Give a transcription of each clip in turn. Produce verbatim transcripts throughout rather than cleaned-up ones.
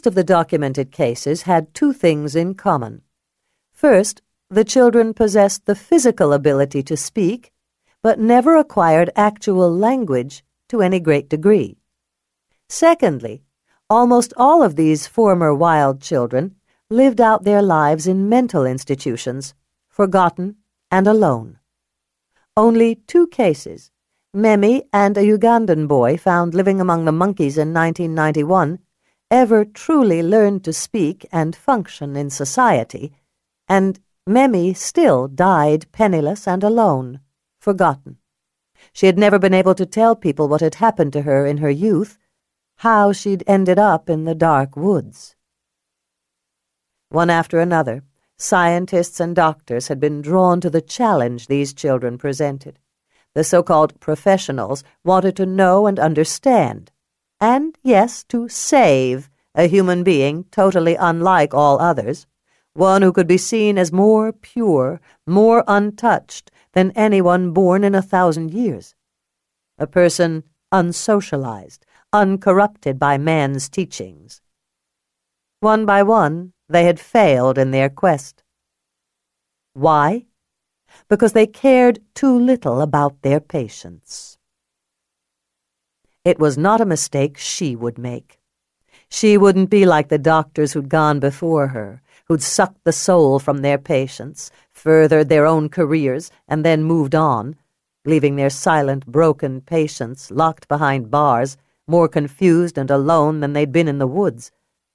of the documented cases had two things in common. First, the children possessed the physical ability to speak, but never acquired actual language to any great degree. Secondly, almost all of these former wild children lived out their lives in mental institutions, forgotten and alone. Only two cases, Memi and a Ugandan boy found living among the monkeys in nineteen ninety-one, ever truly learned to speak and function in society, and Memi still died penniless and alone, forgotten. She had never been able to tell people what had happened to her in her youth, how she'd ended up in the dark woods. One after another, scientists and doctors had been drawn to the challenge these children presented. The so-called professionals wanted to know and understand, and, yes, to save a human being totally unlike all others, one who could be seen as more pure, more untouched than anyone born in a thousand years. A person unsocialized, uncorrupted by man's teachings. One by one, they had failed in their quest. Why? Because they cared too little about their patients. It was not a mistake she would make. She wouldn't be like the doctors who'd gone before her, who'd sucked the soul from their patients, furthered their own careers, and then moved on, leaving their silent, broken patients locked behind bars, more confused and alone than they'd been in the woods.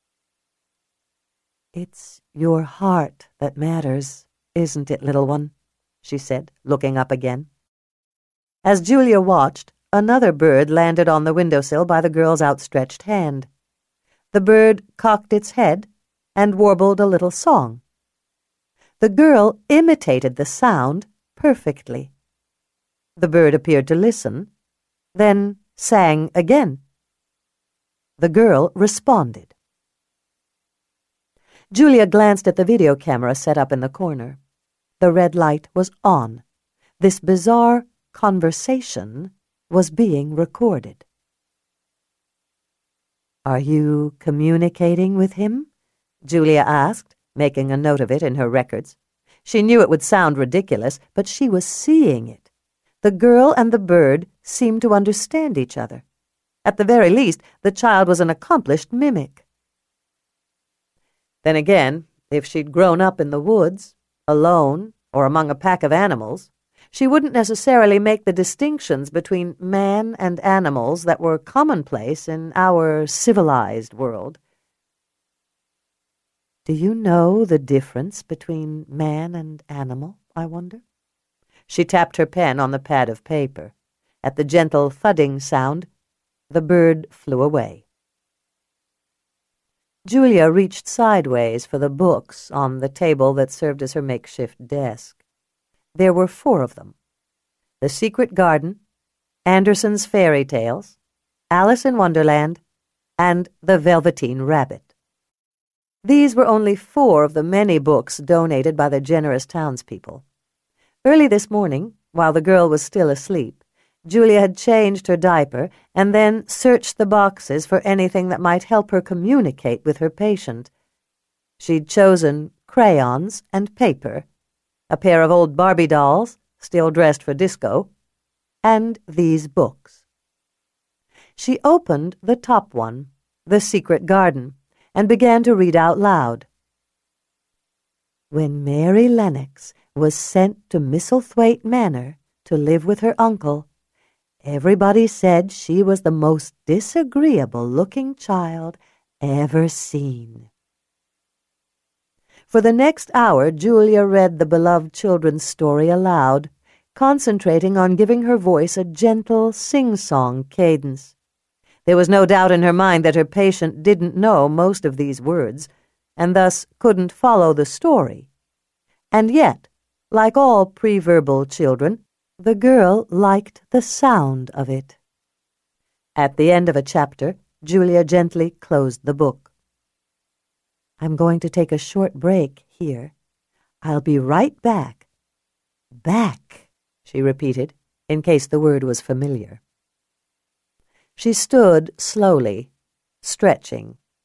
"It's your heart that matters, isn't it, little one?" she said, looking up again. As Julia watched, another bird landed on the windowsill by the girl's outstretched hand. The bird cocked its head and warbled a little song. The girl imitated the sound perfectly. The bird appeared to listen, then sang again. The girl responded. Julia glanced at the video camera set up in the corner. The red light was on. This bizarre conversation was being recorded. "Are you communicating with him?" Julia asked, making a note of it in her records. She knew it would sound ridiculous, but she was seeing it. The girl and the bird seemed to understand each other. At the very least, the child was an accomplished mimic. Then again, if she'd grown up in the woods, alone, or among a pack of animals, she wouldn't necessarily make the distinctions between man and animals that were commonplace in our civilized world. "Do you know the difference between man and animal, I wonder?" She tapped her pen on the pad of paper. At the gentle thudding sound, the bird flew away. Julia reached sideways for the books on the table that served as her makeshift desk. There were four of them: The Secret Garden, Andersen's Fairy Tales, Alice in Wonderland, and The Velveteen Rabbit. These were only four of the many books donated by the generous townspeople. Early this morning, while the girl was still asleep, Julia had changed her diaper and then searched the boxes for anything that might help her communicate with her patient. She'd chosen crayons and paper, a pair of old Barbie dolls, still dressed for disco, and these books. She opened the top one, The Secret Garden, and began to read out loud. "When Mary Lennox was sent to Misselthwaite Manor to live with her uncle, everybody said she was the most disagreeable-looking child ever seen." For the next hour, Julia read the beloved children's story aloud, concentrating on giving her voice a gentle sing-song cadence. There was no doubt in her mind that her patient didn't know most of these words, and thus couldn't follow the story. And yet, like all pre-verbal children, the girl liked the sound of it. At the end of a chapter, Julia gently closed the book. "I'm going to take a short break here. I'll be right back." "Back," she repeated, in case the word was familiar. She stood slowly, stretching.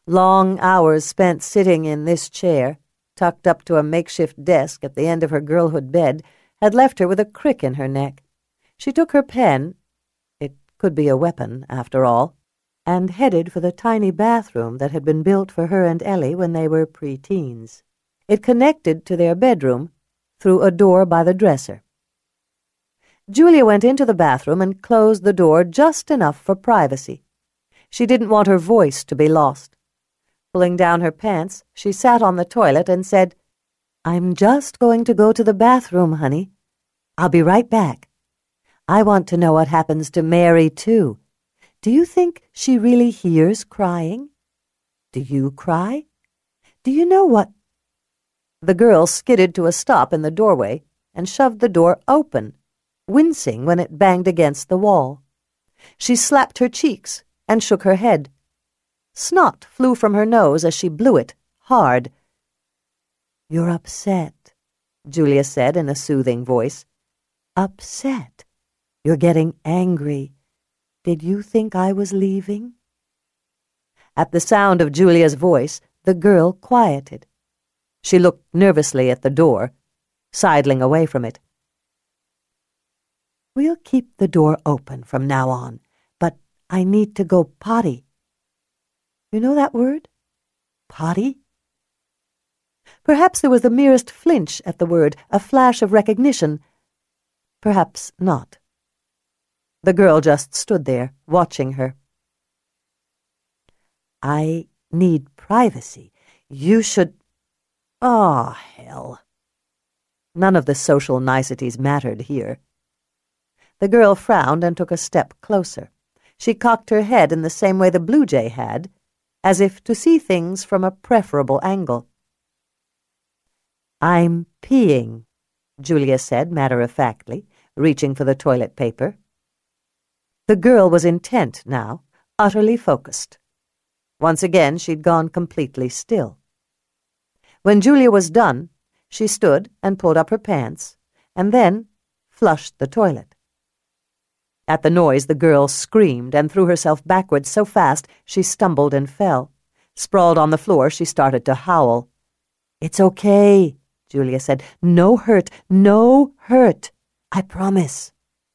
Long hours spent sitting in this chair, tucked up to a makeshift desk at the end of her girlhood bed, had left her with a crick in her neck. She took her pen, it could be a weapon, after all, and headed for the tiny bathroom that had been built for her and Ellie when they were pre-teens. It connected to their bedroom through a door by the dresser. Julia went into the bathroom and closed the door just enough for privacy. She didn't want her voice to be lost. Pulling down her pants, she sat on the toilet and said, "I'm just going to go to the bathroom, honey. I'll be right back. I want to know what happens to Mary, too. Do you think she really hears crying? Do you cry? Do you know what—" The girl skidded to a stop in the doorway and shoved the door open, wincing when it banged against the wall. She slapped her cheeks and shook her head. Snot flew from her nose as she blew it, hard. "You're upset," Julia said in a soothing voice. "Upset. You're getting angry. Did you think I was leaving?" At the sound of Julia's voice, the girl quieted. She looked nervously at the door, sidling away from it. "We'll keep the door open from now on, but I need to go potty. You know that word? Potty?" Perhaps there was the merest flinch at the word, a flash of recognition. Perhaps not. The girl just stood there, watching her. "I need privacy. You should—" "Ah, hell." None of the social niceties mattered here. The girl frowned and took a step closer. She cocked her head in the same way the blue jay had, as if to see things from a preferable angle. "I'm peeing," Julia said matter-of-factly, reaching for the toilet paper. The girl was intent now, utterly focused. Once again she'd gone completely still. When Julia was done, she stood and pulled up her pants, and then flushed the toilet. At the noise, the girl screamed and threw herself backwards so fast she stumbled and fell. Sprawled on the floor, she started to howl. "It's okay," Julia said. "No hurt, no hurt. I promise."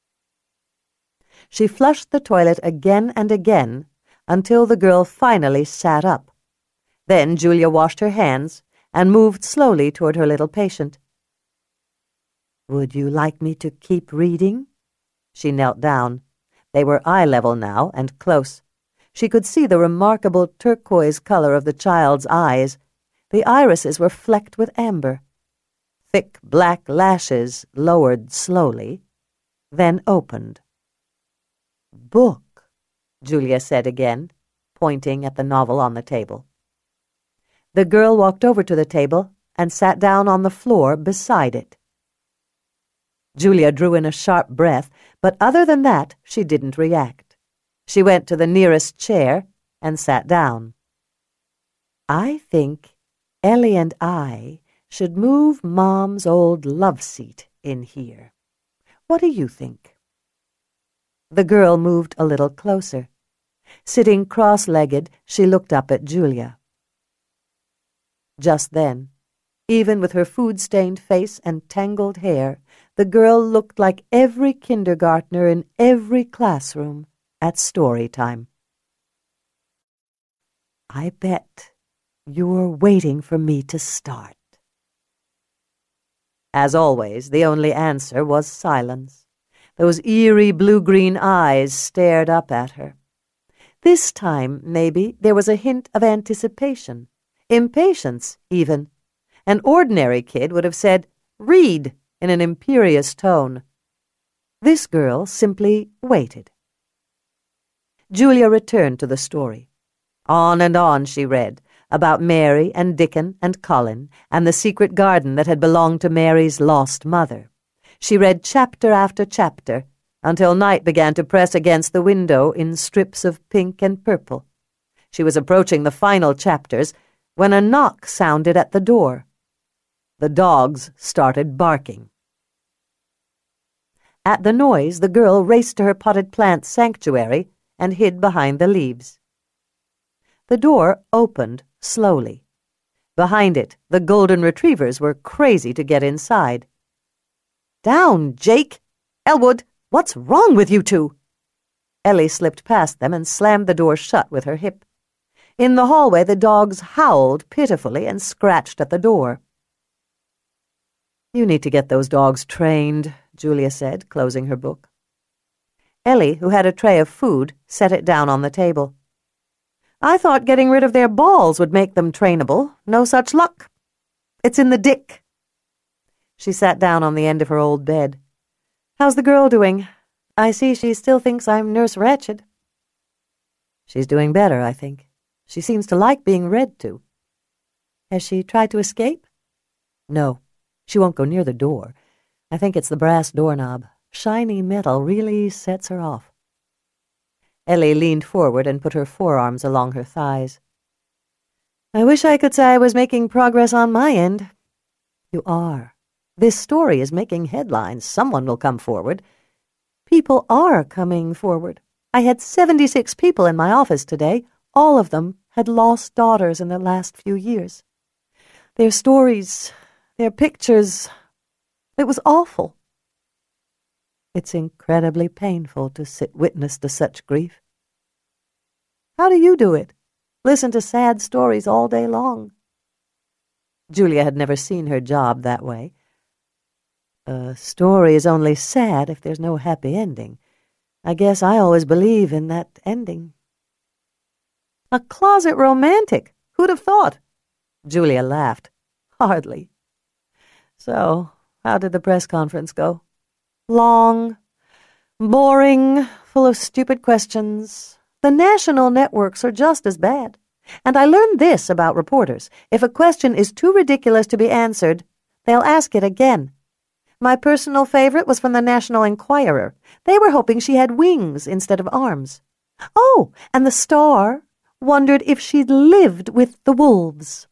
She flushed the toilet again and again until the girl finally sat up. Then Julia washed her hands and moved slowly toward her little patient. "Would you like me to keep reading?" She knelt down. They were eye-level now and close. She could see the remarkable turquoise color of the child's eyes. The irises were flecked with amber. Thick black lashes lowered slowly, then opened. "Book," Julia said again, pointing at the novel on the table. The girl walked over to the table and sat down on the floor beside it. Julia drew in a sharp breath, but other than that, she didn't react. She went to the nearest chair and sat down. "I think Ellie and I should move Mom's old love seat in here. What do you think?" The girl moved a little closer. Sitting cross-legged, she looked up at Julia. Just then, even with her food-stained face and tangled hair, the girl looked like every kindergartner in every classroom at story time. "I bet you're waiting for me to start." As always, the only answer was silence. Those eerie blue-green eyes stared up at her. This time, maybe, there was a hint of anticipation, impatience, even. An ordinary kid would have said, "Read," in an imperious tone. This girl simply waited. Julia returned to the story. On and on she read, about Mary and Dickon and Colin and the secret garden that had belonged to Mary's lost mother. She read chapter after chapter until night began to press against the window in strips of pink and purple. She was approaching the final chapters when a knock sounded at the door. The dogs started barking. At the noise, the girl raced to her potted plant sanctuary and hid behind the leaves. The door opened slowly. Behind it, the golden retrievers were crazy to get inside. "Down, Jake! Elwood, what's wrong with you two?" Ellie slipped past them and slammed the door shut with her hip. In the hallway, the dogs howled pitifully and scratched at the door. "You need to get those dogs trained," Julia said, closing her book. Ellie, who had a tray of food, set it down on the table. "I thought getting rid of their balls would make them trainable. No such luck. It's in the dick." She sat down on the end of her old bed. "How's the girl doing? I see she still thinks I'm Nurse Ratched." "She's doing better, I think. She seems to like being read to." "Has she tried to escape?" "No. She won't go near the door. I think it's the brass doorknob. Shiny metal really sets her off." Ellie leaned forward and put her forearms along her thighs. "I wish I could say I was making progress on my end." "You are. This story is making headlines. Someone will come forward." "People are coming forward. I had seventy-six people in my office today. All of them had lost daughters in the last few years. Their stories, their pictures, it was awful." "It's incredibly painful to sit witness to such grief." "How do you do it? Listen to sad stories all day long." Julia had never seen her job that way. "A story is only sad if there's no happy ending. I guess I always believe in that ending." "A closet romantic! Who'd have thought?" Julia laughed. "Hardly. So, how did the press conference go?" "Long, boring, full of stupid questions. The national networks are just as bad. And I learned this about reporters. If a question is too ridiculous to be answered, they'll ask it again. My personal favorite was from the National Enquirer. They were hoping she had wings instead of arms. Oh, and the Star wondered if she'd lived with the wolves."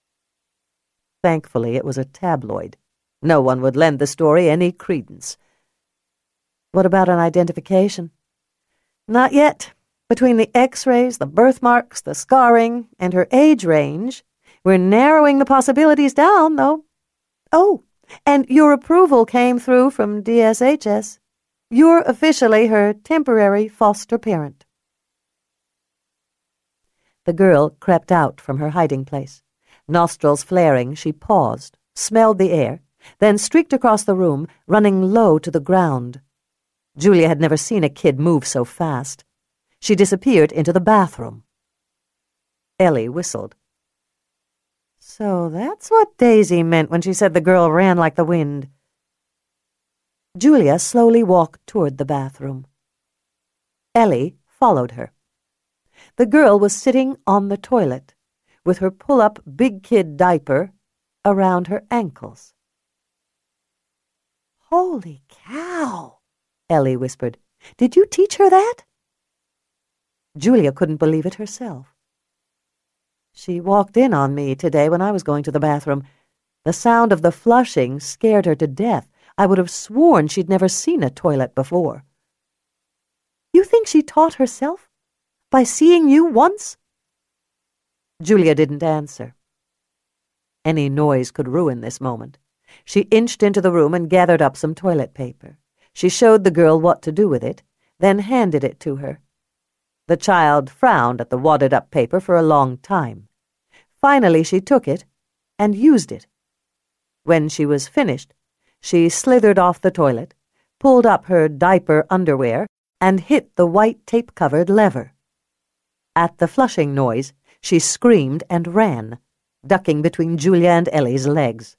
Thankfully, it was a tabloid. No one would lend the story any credence. "What about an identification?" "Not yet. Between the x-rays, the birthmarks, the scarring, and her age range, we're narrowing the possibilities down, though. Oh, and your approval came through from D S H S. You're officially her temporary foster parent." The girl crept out from her hiding place. Nostrils flaring, she paused, smelled the air, then streaked across the room, running low to the ground. Julia had never seen a kid move so fast. She disappeared into the bathroom. Ellie whistled. "So that's what Daisy meant when she said the girl ran like the wind." Julia slowly walked toward the bathroom. Ellie followed her. The girl was sitting on the toilet, with her pull-up big kid diaper around her ankles. "Holy cow!" Ellie whispered. "Did you teach her that?" Julia couldn't believe it herself. "She walked in on me today when I was going to the bathroom. The sound of the flushing scared her to death. I would have sworn she'd never seen a toilet before." "You think she taught herself? By seeing you once?" Julia didn't answer. Any noise could ruin this moment. She inched into the room and gathered up some toilet paper. She showed the girl what to do with it, then handed it to her. The child frowned at the wadded-up paper for a long time. Finally she took it and used it. When she was finished, she slithered off the toilet, pulled up her diaper underwear, and hit the white tape-covered lever. At the flushing noise, she screamed and ran, ducking between Julia and Ellie's legs.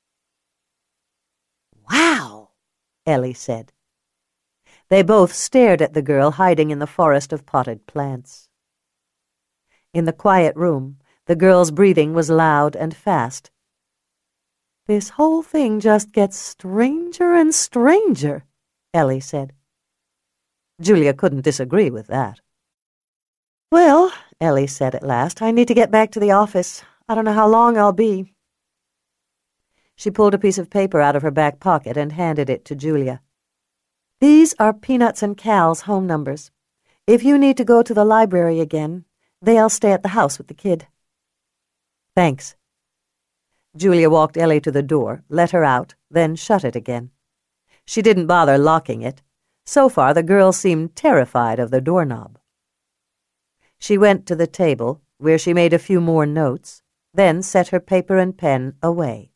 "Wow," Ellie said. They both stared at the girl hiding in the forest of potted plants. In the quiet room, the girl's breathing was loud and fast. "This whole thing just gets stranger and stranger," Ellie said. Julia couldn't disagree with that. "Well," Ellie said at last, "I need to get back to the office. I don't know how long I'll be." She pulled a piece of paper out of her back pocket and handed it to Julia. "These are Peanuts and Cal's home numbers. If you need to go to the library again, They'll stay at the house with the kid. Thanks. Julia walked Ellie to the door, let her out, then shut it again. She didn't bother locking it. So far, the girl seemed terrified of the doorknob. She went to the table, where she made a few more notes, then set her paper and pen away.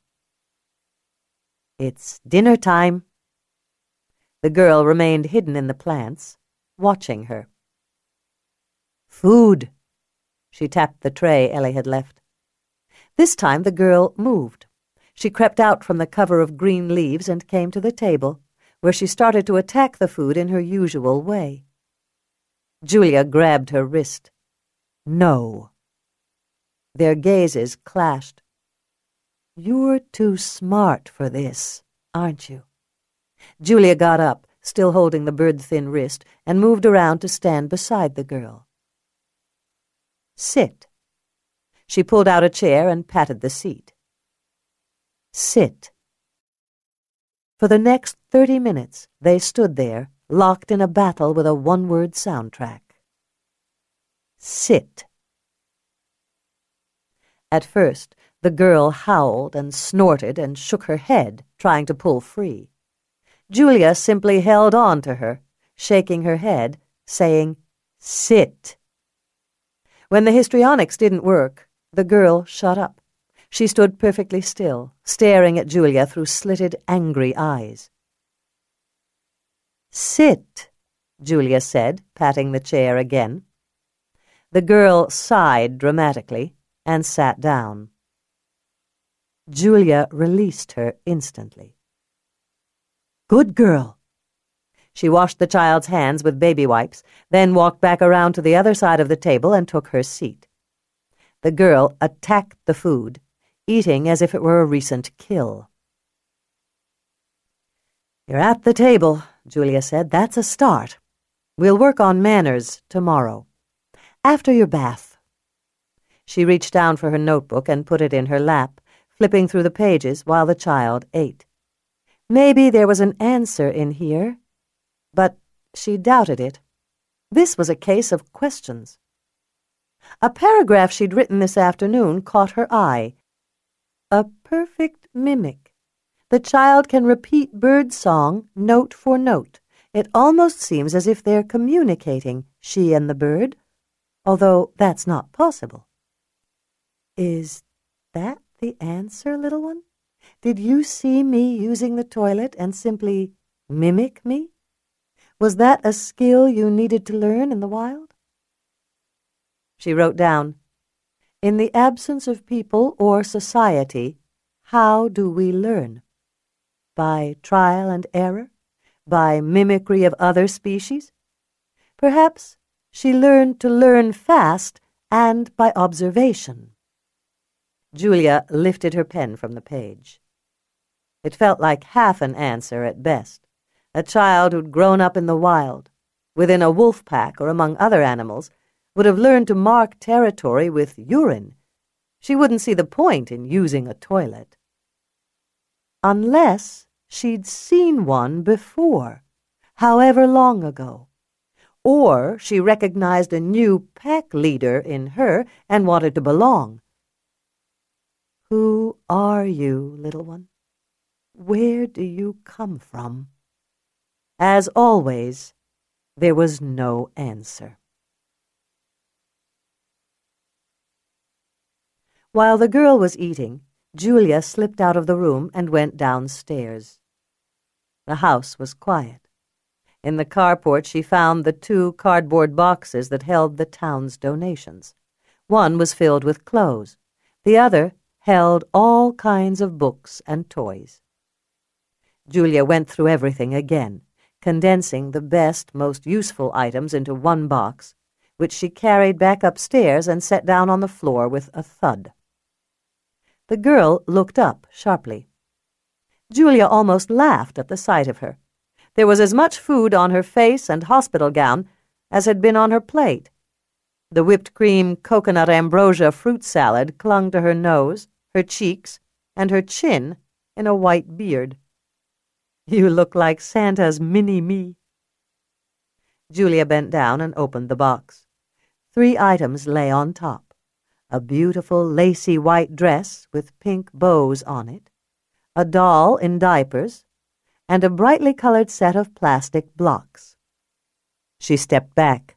It's dinner time. The girl remained hidden in the plants, watching her. Food. She tapped the tray Ellie had left. This time the girl moved. She crept out from the cover of green leaves and came to the table, where she started to attack the food in her usual way. Julia grabbed her wrist. No. Their gazes clashed. You're too smart for this, aren't you? Julia got up, still holding the bird-thin wrist, and moved around to stand beside the girl. Sit. She pulled out a chair and patted the seat. Sit. For the next thirty minutes, they stood there, locked in a battle with a one-word soundtrack. Sit. At first, the girl howled and snorted and shook her head, trying to pull free. Julia simply held on to her, shaking her head, saying, Sit. When the histrionics didn't work, the girl shut up. She stood perfectly still, staring at Julia through slitted, angry eyes. Sit, Julia said, patting the chair again. The girl sighed dramatically and sat down. Julia released her instantly. Good girl. She washed the child's hands with baby wipes, then walked back around to the other side of the table and took her seat. The girl attacked the food, eating as if it were a recent kill. You're at the table, Julia said. That's a start. We'll work on manners tomorrow. After your bath. She reached down for her notebook and put it in her lap, flipping through the pages while the child ate. Maybe there was an answer in here, but she doubted it. This was a case of questions. A paragraph she'd written this afternoon caught her eye. A perfect mimic. The child can repeat bird song note for note. It almost seems as if they're communicating, she and the bird, although that's not possible. Is that the answer, little one? Did you see me using the toilet and simply mimic me? Was that a skill you needed to learn in the wild? She wrote down, in the absence of people or society, how do we learn? By trial and error? By mimicry of other species? Perhaps she learned to learn fast and by observation. Julia lifted her pen from the page. It felt like half an answer at best. A child who'd grown up in the wild, within a wolf pack or among other animals, would have learned to mark territory with urine. She wouldn't see the point in using a toilet. Unless she'd seen one before, however long ago. Or she recognized a new pack leader in her and wanted to belong. Who are you, little one? Where do you come from? As always, there was no answer. While the girl was eating, Julia slipped out of the room and went downstairs. The house was quiet. In the carport she found the two cardboard boxes that held the town's donations. One was filled with clothes. The other held all kinds of books and toys. Julia went through everything again, condensing the best, most useful items into one box, which she carried back upstairs and set down on the floor with a thud. The girl looked up sharply. Julia almost laughed at the sight of her. There was as much food on her face and hospital gown as had been on her plate. The whipped cream coconut ambrosia fruit salad clung to her nose, her cheeks, and her chin in a white beard. You look like Santa's mini-me. Julia bent down and opened the box. Three items lay on top: a beautiful lacy white dress with pink bows on it, a doll in diapers, and a brightly colored set of plastic blocks. She stepped back.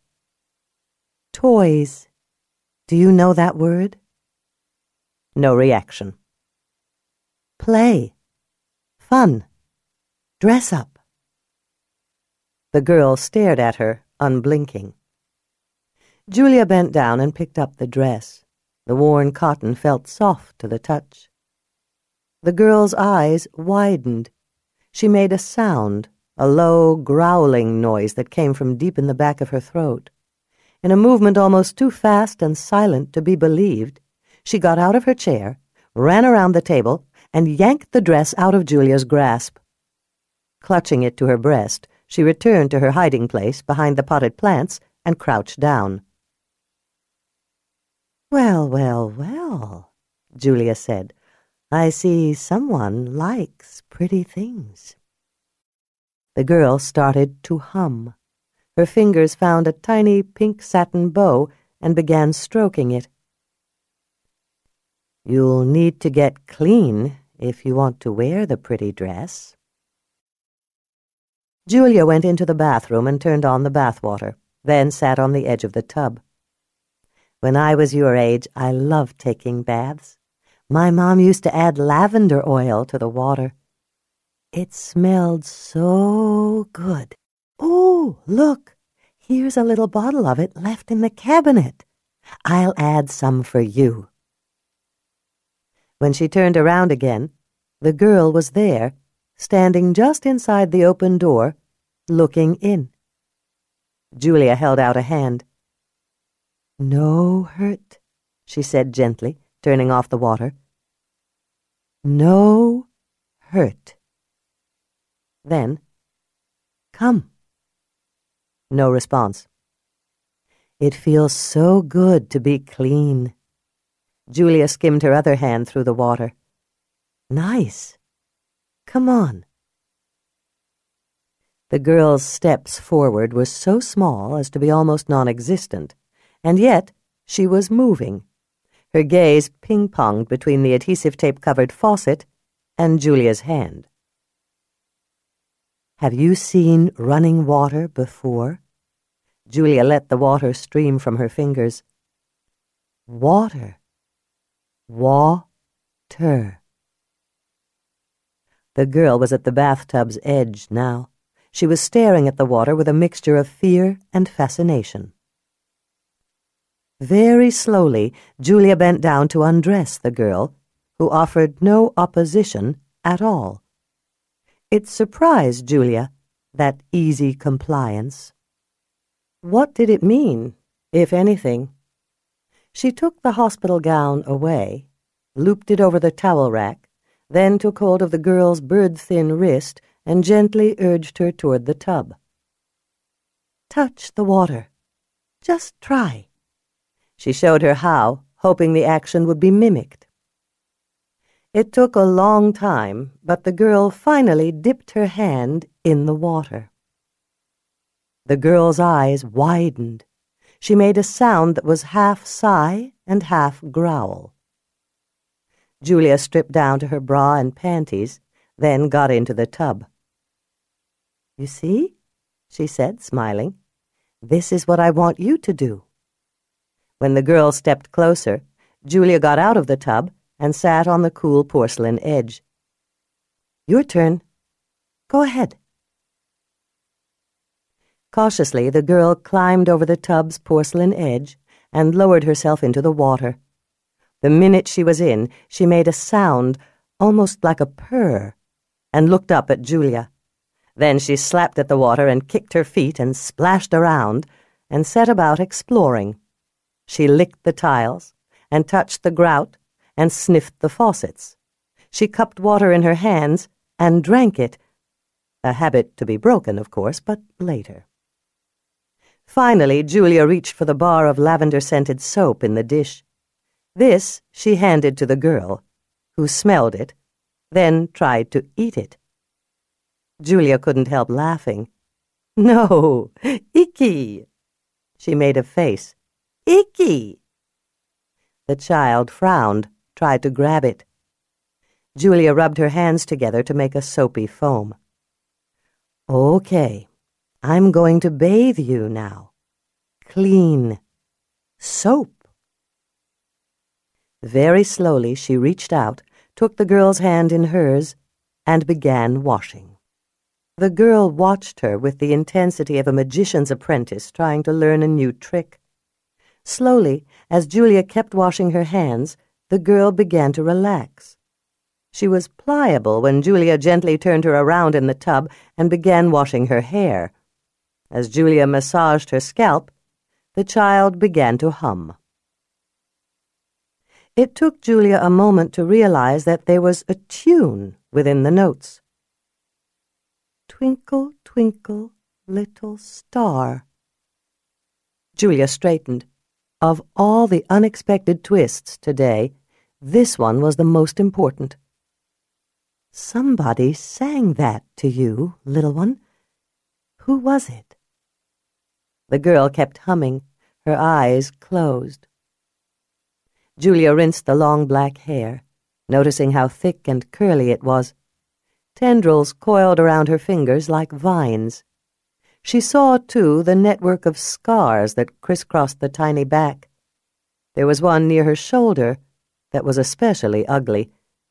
Toys. Do you know that word? No reaction. Play. Fun. Dress up. The girl stared at her, unblinking. Julia bent down and picked up the dress. The worn cotton felt soft to the touch. The girl's eyes widened. She made a sound, a low, growling noise that came from deep in the back of her throat. In a movement almost too fast and silent to be believed, she got out of her chair, ran around the table, and yanked the dress out of Julia's grasp. Clutching it to her breast, she returned to her hiding place behind the potted plants and crouched down. "Well, well, well," Julia said. "I see someone likes pretty things." The girl started to hum. Her fingers found a tiny pink satin bow and began stroking it. "You'll need to get clean if you want to wear the pretty dress." Julia went into the bathroom and turned on the bathwater, then sat on the edge of the tub. "When I was your age, I loved taking baths. My mom used to add lavender oil to the water. It smelled so good. Oh, look, here's a little bottle of it left in the cabinet. I'll add some for you." When she turned around again, the girl was there, standing just inside the open door, looking in. Julia held out a hand. "No hurt," she said gently, turning off the water. "No hurt." Then, "Come." No response. "It feels so good to be clean." Julia skimmed her other hand through the water. "Nice. Come on." The girl's steps forward were so small as to be almost non-existent, and yet she was moving. Her gaze ping-ponged between the adhesive tape-covered faucet and Julia's hand. "Have you seen running water before?" Julia let the water stream from her fingers. Water. Wa-ter. The girl was at the bathtub's edge now. She was staring at the water with a mixture of fear and fascination. Very slowly, Julia bent down to undress the girl, who offered no opposition at all. It surprised Julia, that easy compliance. What did it mean, if anything? She took the hospital gown away, looped it over the towel rack, then took hold of the girl's bird-thin wrist and gently urged her toward the tub. "Touch the water. Just try." She showed her how, hoping the action would be mimicked. It took a long time, but the girl finally dipped her hand in the water. The girl's eyes widened. She made a sound that was half sigh and half growl. Julia stripped down to her bra and panties, then got into the tub. "You see?" she said, smiling. "This is what I want you to do." When the girl stepped closer, Julia got out of the tub and sat on the cool porcelain edge. "Your turn. Go ahead." Cautiously, the girl climbed over the tub's porcelain edge and lowered herself into the water. The minute she was in, she made a sound, almost like a purr, and looked up at Julia. Then she slapped at the water and kicked her feet and splashed around and set about exploring. She licked the tiles and touched the grout and sniffed the faucets. She cupped water in her hands and drank it, a habit to be broken, of course, but later. Finally, Julia reached for the bar of lavender-scented soap in the dish. This she handed to the girl, who smelled it, then tried to eat it. Julia couldn't help laughing. "No, icky!" She made a face. Icky! The child frowned, tried to grab it. Julia rubbed her hands together to make a soapy foam. Okay, I'm going to bathe you now. Clean. Soap. Very slowly she reached out, took the girl's hand in hers, and began washing. The girl watched her with the intensity of a magician's apprentice trying to learn a new trick. Slowly, as Julia kept washing her hands, the girl began to relax. She was pliable when Julia gently turned her around in the tub and began washing her hair. As Julia massaged her scalp, the child began to hum. It took Julia a moment to realize that there was a tune within the notes. Twinkle, twinkle, little star. Julia straightened. Of all the unexpected twists today, this one was the most important. Somebody sang that to you, little one. Who was it? The girl kept humming, her eyes closed. Julia rinsed the long black hair, noticing how thick and curly it was. Tendrils coiled around her fingers like vines. She saw, too, the network of scars that crisscrossed the tiny back. There was one near her shoulder that was especially ugly.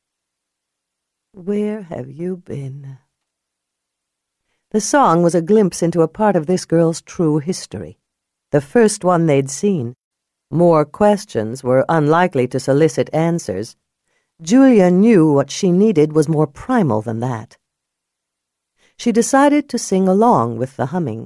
Where have you been? The song was a glimpse into a part of this girl's true history, the first one they'd seen. More questions were unlikely to solicit answers. Julia knew what she needed was more primal than that. She decided to sing along with the humming.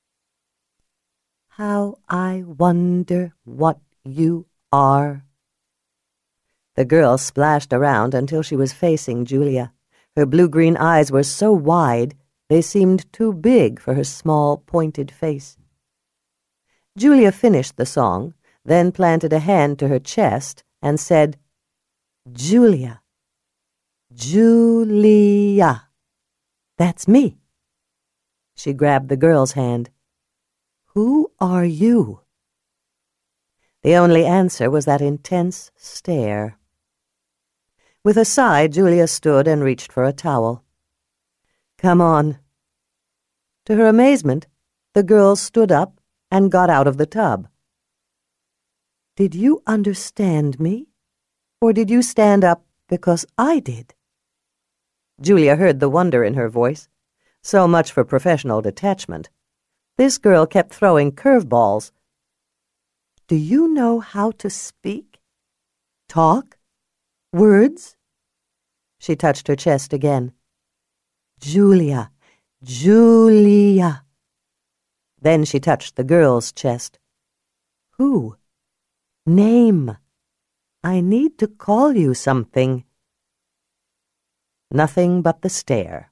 How I wonder what you are. The girl splashed around until she was facing Julia. Her blue-green eyes were so wide they seemed too big for her small, pointed face. Julia finished the song, then planted a hand to her chest and said, Julia. Julia. That's me. She grabbed the girl's hand. Who are you? The only answer was that intense stare. With a sigh, Julia stood and reached for a towel. Come on. To her amazement, the girl stood up and got out of the tub. Did you understand me? Or did you stand up because I did? Julia heard the wonder in her voice. So much for professional detachment. This girl kept throwing curveballs. Do you know how to speak? Talk? Words? She touched her chest again. Julia, Julia. Then she touched the girl's chest. Who? Name. I need to call you something. Nothing but the stare.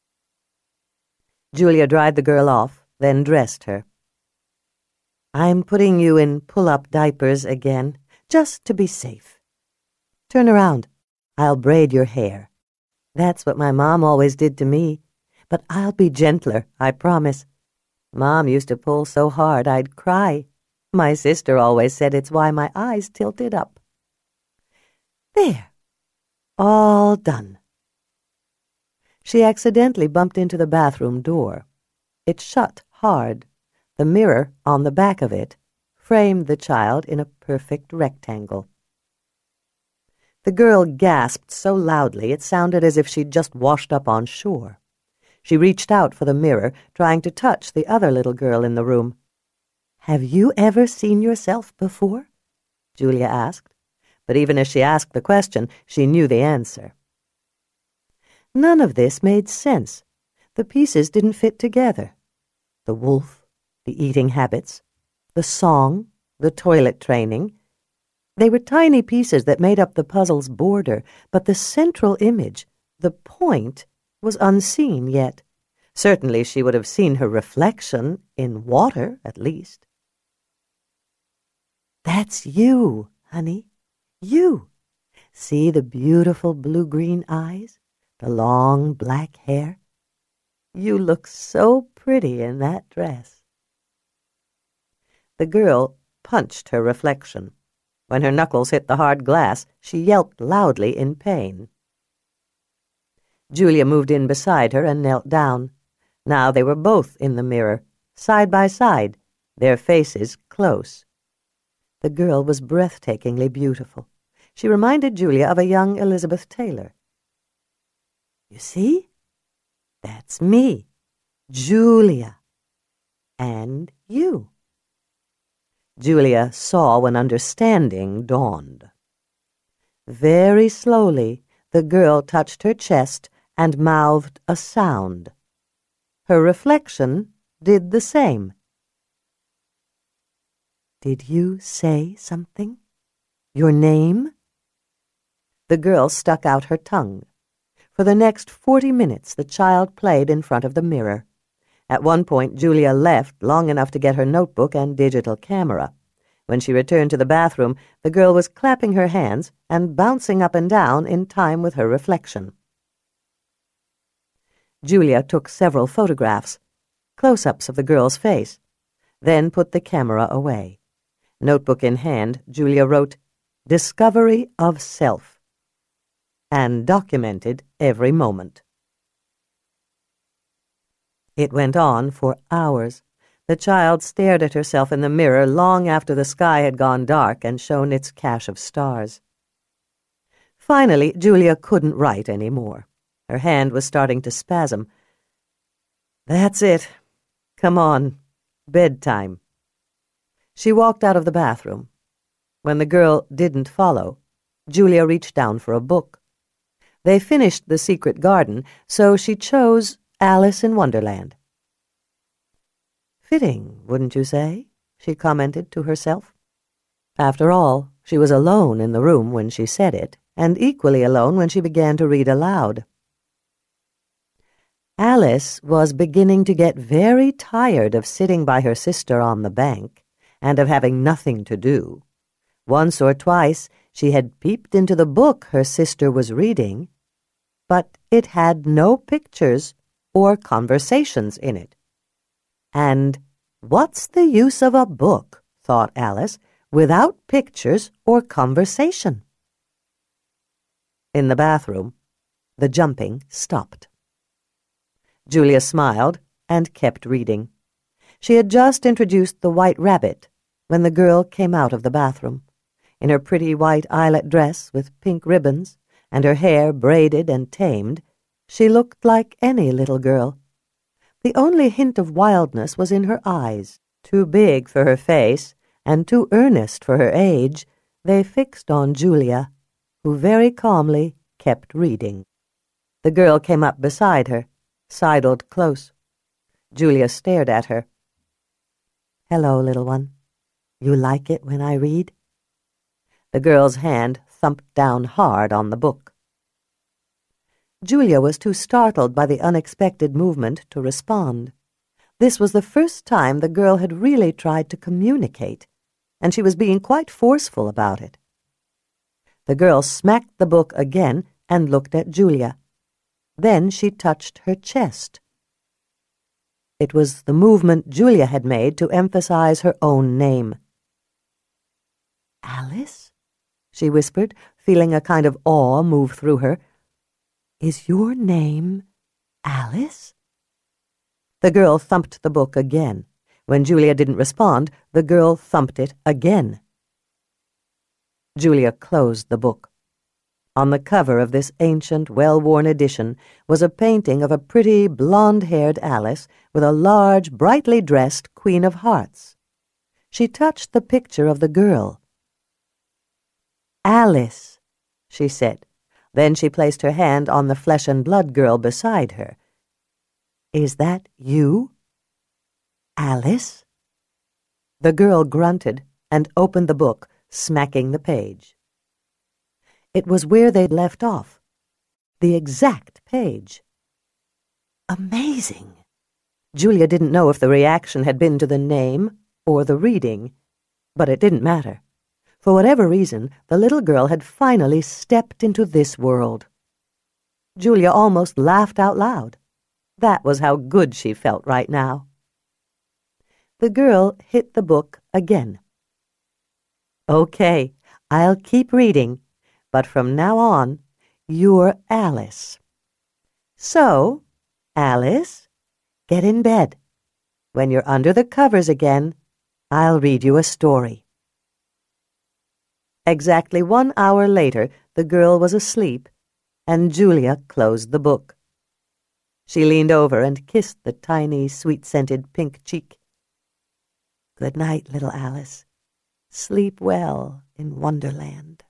Julia dried the girl off, then dressed her. I'm putting you in pull-up diapers again, just to be safe. Turn around. I'll braid your hair. That's what my mom always did to me, but I'll be gentler, I promise. Mom used to pull so hard I'd cry. My sister always said it's why my eyes tilted up. There. All done. She accidentally bumped into the bathroom door. It shut hard. The mirror on the back of it framed the child in a perfect rectangle. The girl gasped so loudly it sounded as if she'd just washed up on shore. She reached out for the mirror, trying to touch the other little girl in the room. Have you ever seen yourself before? Julia asked. But even as she asked the question, she knew the answer. None of this made sense. The pieces didn't fit together. The wolf, the eating habits, the song, the toilet training. They were tiny pieces that made up the puzzle's border, but the central image, the point, was unseen yet. Certainly she would have seen her reflection, in water at least. That's you, honey. You. See the beautiful blue-green eyes, the long black hair? You look so pretty in that dress. The girl, punched her reflection. When her knuckles hit the hard glass, she yelped loudly in pain. Julia moved in beside her and knelt down. Now they were both in the mirror, side by side, their faces close. The girl was breathtakingly beautiful. She reminded Julia of a young Elizabeth Taylor. "You see? That's me, Julia. And you." Julia saw when understanding dawned. Very slowly, the girl touched her chest and mouthed a sound. Her reflection did the same. "Did you say something? Your name?" The girl stuck out her tongue. For the next forty minutes the child played in front of the mirror. At one point Julia left long enough to get her notebook and digital camera. When she returned to the bathroom, the girl was clapping her hands and bouncing up and down in time with her reflection. Julia took several photographs, close-ups of the girl's face, then put the camera away. Notebook in hand, Julia wrote, "Discovery of Self," and documented every moment. It went on for hours. The child stared at herself in the mirror long after the sky had gone dark and shown its cache of stars. Finally, Julia couldn't write any more. Her hand was starting to spasm. "That's it. Come on. Bedtime." She walked out of the bathroom. When the girl didn't follow, Julia reached down for a book. They finished The Secret Garden, so she chose Alice in Wonderland. "Fitting, wouldn't you say?" she commented to herself. After all, she was alone in the room when she said it, and equally alone when she began to read aloud. Alice was beginning to get very tired of sitting by her sister on the bank and of having nothing to do. Once or twice she had peeped into the book her sister was reading, but it had no pictures or conversations in it. And what's the use of a book, thought Alice, without pictures or conversation? In the bathroom, the jumping stopped. Julia smiled and kept reading. She had just introduced the White Rabbit when the girl came out of the bathroom. In her pretty white eyelet dress with pink ribbons and her hair braided and tamed, she looked like any little girl. The only hint of wildness was in her eyes. Too big for her face and too earnest for her age, they fixed on Julia, who very calmly kept reading. The girl came up beside her, sidled close. Julia stared at her. "Hello, little one. You like it when I read?" The girl's hand thumped down hard on the book. Julia was too startled by the unexpected movement to respond. This was the first time the girl had really tried to communicate, and she was being quite forceful about it. The girl smacked the book again and looked at Julia. Then she touched her chest. It was the movement Julia had made to emphasize her own name. "Alice?" she whispered, feeling a kind of awe move through her. "Is your name Alice?" The girl thumped the book again. When Julia didn't respond, the girl thumped it again. Julia closed the book. On the cover of this ancient, well-worn edition was a painting of a pretty, blonde-haired Alice with a large, brightly dressed Queen of Hearts. She touched the picture of the girl. "Alice," she said. Then she placed her hand on the flesh-and-blood girl beside her. "Is that you, Alice?" The girl grunted and opened the book, smacking the page. It was where they'd left off. The exact page. Amazing! Julia didn't know if the reaction had been to the name or the reading, but it didn't matter. For whatever reason, the little girl had finally stepped into this world. Julia almost laughed out loud. That was how good she felt right now. The girl hit the book again. Okay, I'll keep reading, but from now on, you're Alice. So, Alice, get in bed. When you're under the covers again, I'll read you a story." Exactly one hour later, the girl was asleep, and Julia closed the book. She leaned over and kissed the tiny, sweet-scented pink cheek. "Good night, little Alice. Sleep well in Wonderland."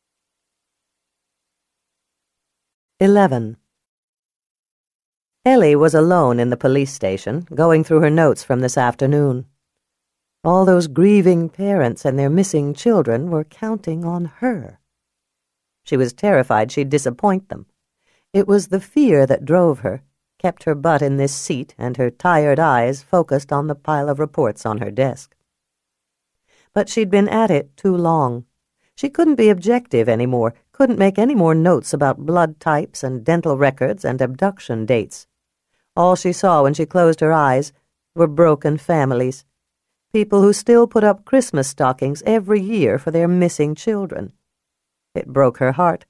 Eleven. Ellie was alone in the police station, going through her notes from this afternoon. All those grieving parents and their missing children were counting on her. She was terrified she'd disappoint them. It was the fear that drove her, kept her butt in this seat and her tired eyes focused on the pile of reports on her desk. But she'd been at it too long. She couldn't be objective anymore, couldn't make any more notes about blood types and dental records and abduction dates. All she saw when she closed her eyes were broken families, people who still put up Christmas stockings every year for their missing children. It broke her heart.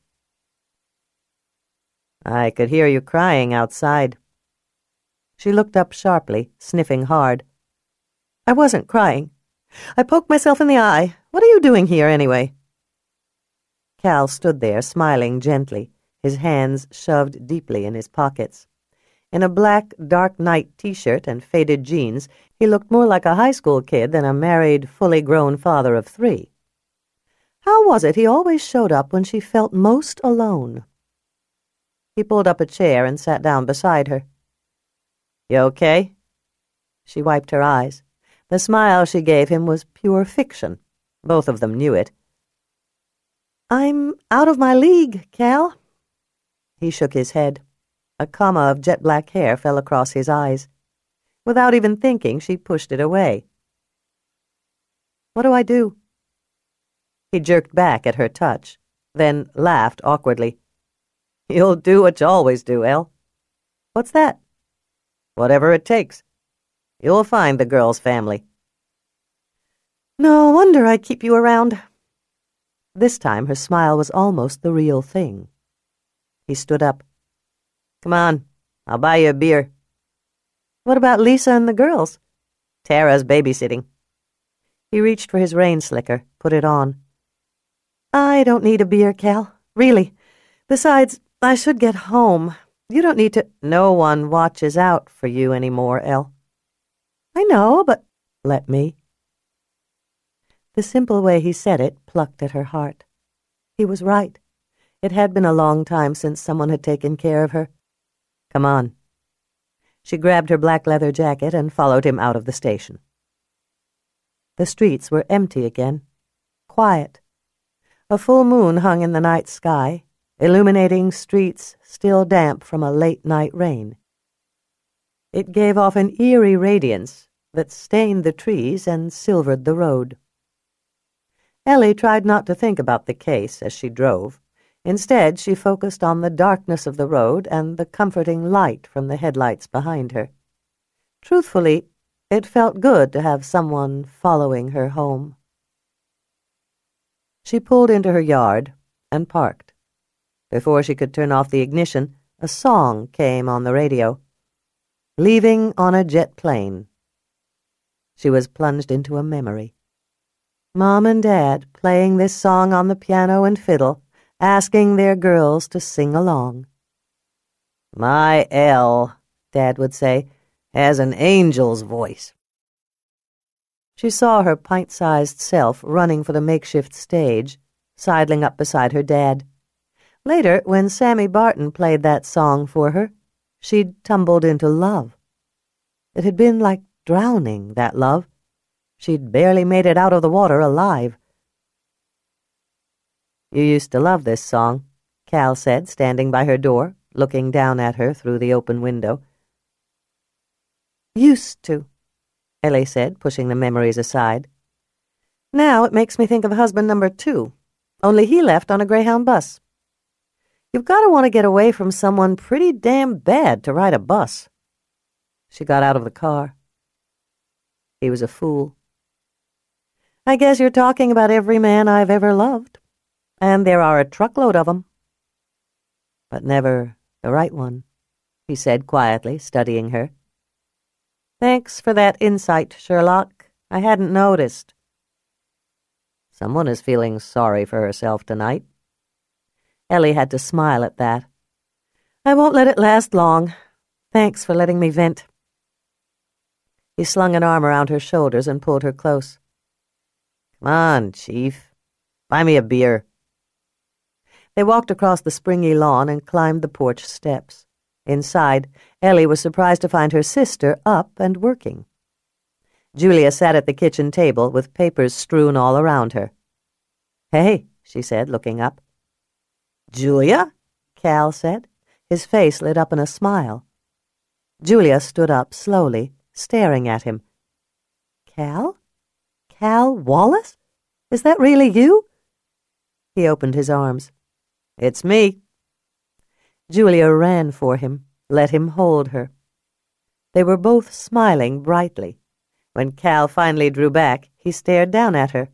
"I could hear you crying outside." She looked up sharply, sniffing hard. "I wasn't crying. I poked myself in the eye. What are you doing here, anyway?" Cal stood there, smiling gently, his hands shoved deeply in his pockets. In a black, dark night T-shirt and faded jeans, he looked more like a high school kid than a married, fully grown father of three. How was it he always showed up when she felt most alone? He pulled up a chair and sat down beside her. "You okay?" She wiped her eyes. The smile she gave him was pure fiction. Both of them knew it. "I'm out of my league, Cal." He shook his head. A comma of jet-black hair fell across his eyes. Without even thinking, she pushed it away. "What do I do?" He jerked back at her touch, then laughed awkwardly. "You'll do what you always do, Elle." "What's that?" "Whatever it takes. You'll find the girl's family." "No wonder I keep you around." This time her smile was almost the real thing. He stood up. "Come on, I'll buy you a beer." "What about Lisa and the girls?" "Tara's babysitting." He reached for his rain slicker, put it on. "I don't need a beer, Cal. Really. Besides, I should get home. You don't need to—" "No one watches out for you anymore, Elle." "I know, but—" "Let me." The simple way he said it plucked at her heart. He was right. It had been a long time since someone had taken care of her. "Come on." She grabbed her black leather jacket and followed him out of the station. The streets were empty again, quiet. A full moon hung in the night sky, illuminating streets still damp from a late-night rain. It gave off an eerie radiance that stained the trees and silvered the road. Ellie tried not to think about the case as she drove. Instead, she focused on the darkness of the road and the comforting light from the headlights behind her. Truthfully, it felt good to have someone following her home. She pulled into her yard and parked. Before she could turn off the ignition, a song came on the radio. "Leaving on a Jet Plane." She was plunged into a memory. Mom and Dad playing this song on the piano and fiddle, asking their girls to sing along. "My Elle," Dad would say, "has an angel's voice." She saw her pint-sized self running for the makeshift stage, sidling up beside her dad. Later, when Sammy Barton played that song for her, she'd tumbled into love. It had been like drowning, that love. She'd barely made it out of the water alive. "You used to love this song," Cal said, standing by her door, looking down at her through the open window. "Used to," Ellie said, pushing the memories aside. "Now it makes me think of husband number two, only he left on a Greyhound bus. You've got to want to get away from someone pretty damn bad to ride a bus." She got out of the car. He was a fool. I guess you're talking about every man I've ever loved. And there are a truckload of 'em. But never the right one, he said quietly, studying her. Thanks for that insight, Sherlock. I hadn't noticed. Someone is feeling sorry for herself tonight. Ellie had to smile at that. I won't let it last long. Thanks for letting me vent. He slung an arm around her shoulders and pulled her close. Come on, Chief. Buy me a beer. They walked across the springy lawn and climbed the porch steps. Inside, Ellie was surprised to find her sister up and working. Julia sat at the kitchen table with papers strewn all around her. Hey, she said, looking up. Julia? Cal said. His face lit up in a smile. Julia stood up slowly, staring at him. Cal? Cal Wallace? Is that really you? He opened his arms. It's me. Julia ran for him, let him hold her. They were both smiling brightly. When Cal finally drew back, he stared down at her.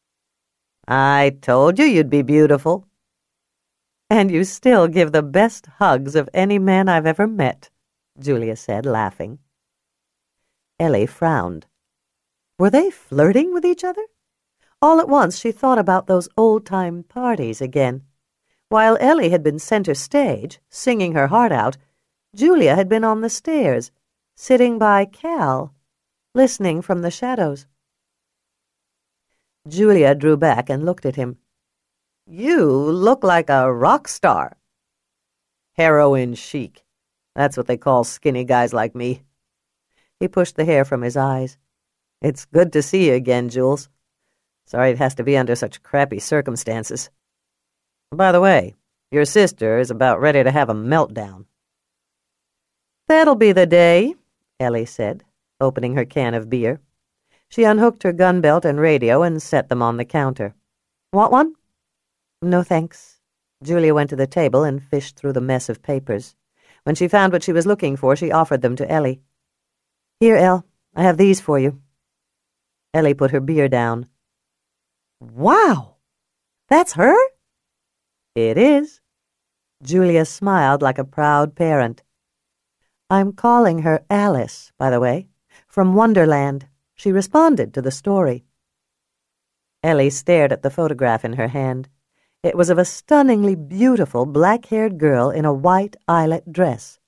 I told you you'd be beautiful. And you still give the best hugs of any man I've ever met, Julia said, laughing. Ellie frowned. Were they flirting with each other? All at once she thought about those old-time parties again. While Ellie had been center stage, singing her heart out, Julia had been on the stairs, sitting by Cal, listening from the shadows. Julia drew back and looked at him. You look like a rock star. Heroin chic. That's what they call skinny guys like me. He pushed the hair from his eyes. It's good to see you again, Jules. Sorry it has to be under such crappy circumstances. By the way, your sister is about ready to have a meltdown. That'll be the day, Ellie said, opening her can of beer. She unhooked her gun belt and radio and set them on the counter. Want one? No, thanks. Julia went to the table and fished through the mess of papers. When she found what she was looking for, she offered them to Ellie. Here, Elle, I have these for you. Ellie put her beer down. Wow! That's her? It is. Julia smiled like a proud parent. I'm calling her Alice, by the way, from Wonderland. She responded to the story. Ellie stared at the photograph in her hand. It was of a stunningly beautiful black-haired girl in a white eyelet dress.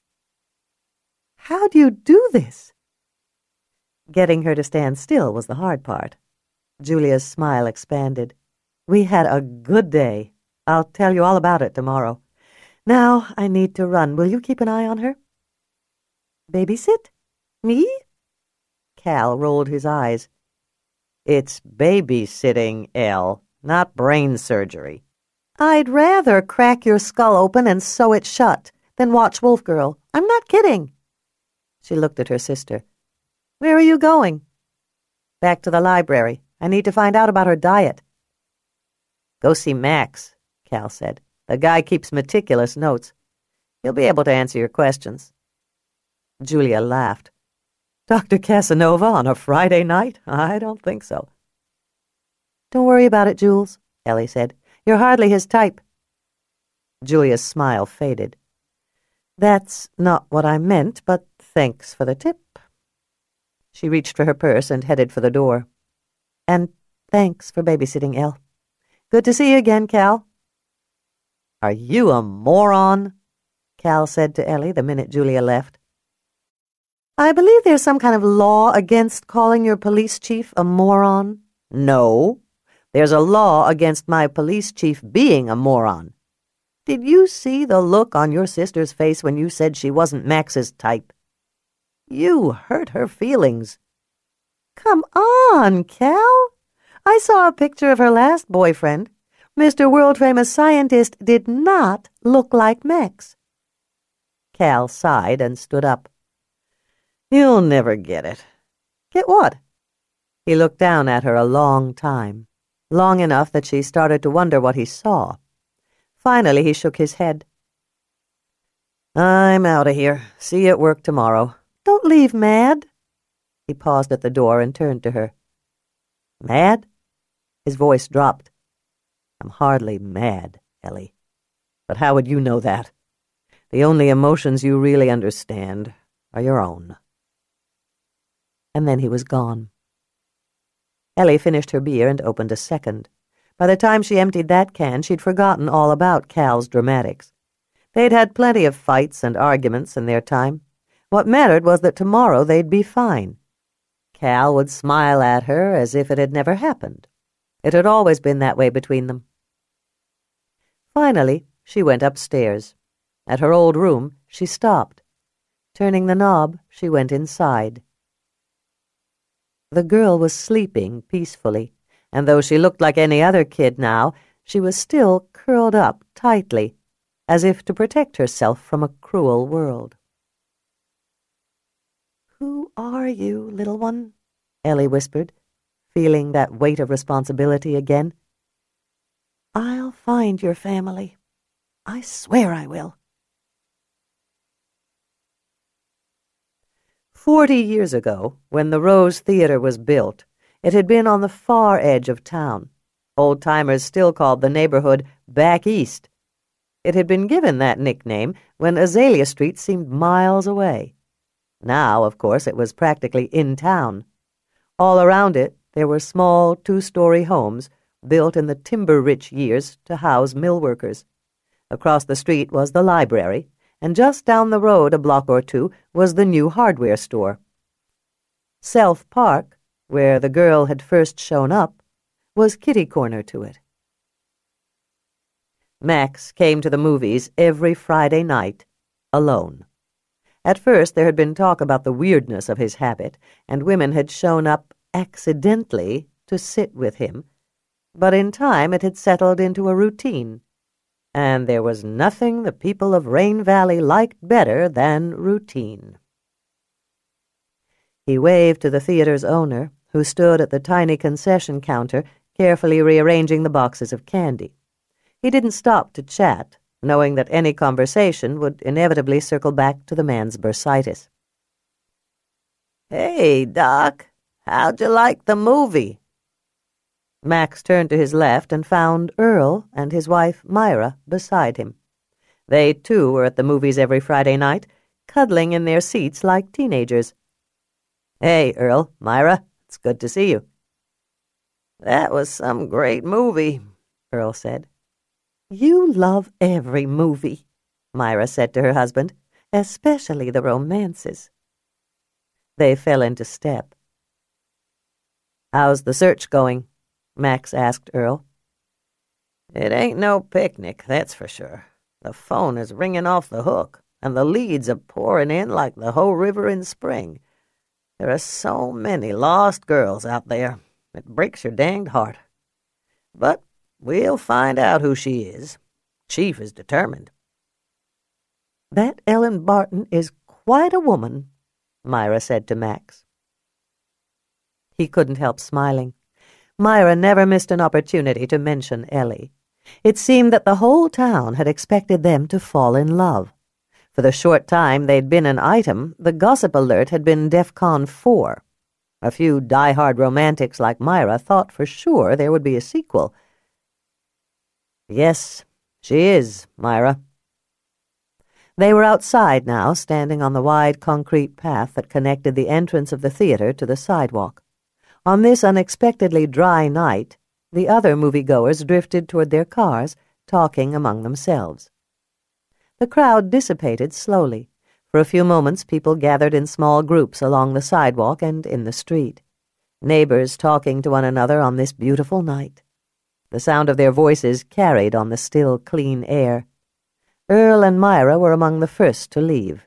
How do you do this? Getting her to stand still was the hard part. Julia's smile expanded. We had a good day. I'll tell you all about it tomorrow. Now I need to run. Will you keep an eye on her? Babysit? Me? Cal rolled his eyes. It's babysitting, Elle, not brain surgery. I'd rather crack your skull open and sew it shut than watch Wolf Girl. I'm not kidding. She looked at her sister. Where are you going? Back to the library. I need to find out about her diet. Go see Max, Cal said. The guy keeps meticulous notes. He'll be able to answer your questions. Julia laughed. Doctor Casanova on a Friday night? I don't think so. Don't worry about it, Jules, Ellie said. You're hardly his type. Julia's smile faded. That's not what I meant, but thanks for the tip. She reached for her purse and headed for the door. And thanks for babysitting, Elle. Good to see you again, Cal. Are you a moron? Cal said to Ellie the minute Julia left. I believe there's some kind of law against calling your police chief a moron. No, there's a law against my police chief being a moron. Did you see the look on your sister's face when you said she wasn't Max's type? You hurt her feelings. Come on, Cal. I saw a picture of her last boyfriend. Mister World-famous scientist did not look like Max. Cal sighed and stood up. You'll never get it. Get what? He looked down at her a long time, long enough that she started to wonder what he saw. Finally, he shook his head. I'm out of here. See you at work tomorrow. Don't leave mad. He paused at the door and turned to her. Mad? His voice dropped. "I'm hardly mad, Ellie. But how would you know that? The only emotions you really understand are your own." And then he was gone. Ellie finished her beer and opened a second. By the time she emptied that can, she'd forgotten all about Cal's dramatics. They'd had plenty of fights and arguments in their time. What mattered was that tomorrow they'd be fine. Cal would smile at her as if it had never happened. It had always been that way between them. Finally, she went upstairs. At her old room, she stopped. Turning the knob, she went inside. The girl was sleeping peacefully, and though she looked like any other kid now, she was still curled up tightly, as if to protect herself from a cruel world. "Who are you, little one?" Ellie whispered, feeling that weight of responsibility again. "I'll find your family. I swear I will." Forty years ago, when the Rose Theatre was built, it had been on the far edge of town. Old-timers still called the neighborhood Back East. It had been given that nickname when Azalea Street seemed miles away. Now, of course, it was practically in town. All around it, there were small two-story homes built in the timber-rich years to house mill workers. Across the street was the library, and just down the road a block or two was the new hardware store. Self Park, where the girl had first shown up, was kitty-corner to it. Max came to the movies every Friday night, alone. At first there had been talk about the weirdness of his habit, and women had shown up accidentally to sit with him, but in time it had settled into a routine, and there was nothing the people of Rain Valley liked better than routine. He waved to the theater's owner, who stood at the tiny concession counter, carefully rearranging the boxes of candy. He didn't stop to chat, knowing that any conversation would inevitably circle back to the man's bursitis. "Hey, Doc, how'd you like the movie?" Max turned to his left and found Earl and his wife Myra beside him. They, too, were at the movies every Friday night, cuddling in their seats like teenagers. "Hey, Earl, Myra, it's good to see you." "That was some great movie," Earl said. "You love every movie," Myra said to her husband, "especially the romances." They fell into step. "How's the search going?" Max asked Earl. "It ain't no picnic, that's for sure. The phone is ringing off the hook, and the leads are pouring in like the Hoe River in spring. There are so many lost girls out there, it breaks your danged heart. But we'll find out who she is. Chief is determined." "That Ellen Barton is quite a woman," Myra said to Max. He couldn't help smiling. Myra never missed an opportunity to mention Ellie. It seemed that the whole town had expected them to fall in love. For the short time they'd been an item, the gossip alert had been DEFCON four. A few die-hard romantics like Myra thought for sure there would be a sequel. "Yes, she is, Myra." They were outside now, standing on the wide concrete path that connected the entrance of the theater to the sidewalk. On this unexpectedly dry night, the other moviegoers drifted toward their cars, talking among themselves. The crowd dissipated slowly. For a few moments people gathered in small groups along the sidewalk and in the street, neighbors talking to one another on this beautiful night. The sound of their voices carried on the still, clean air. Earl and Myra were among the first to leave.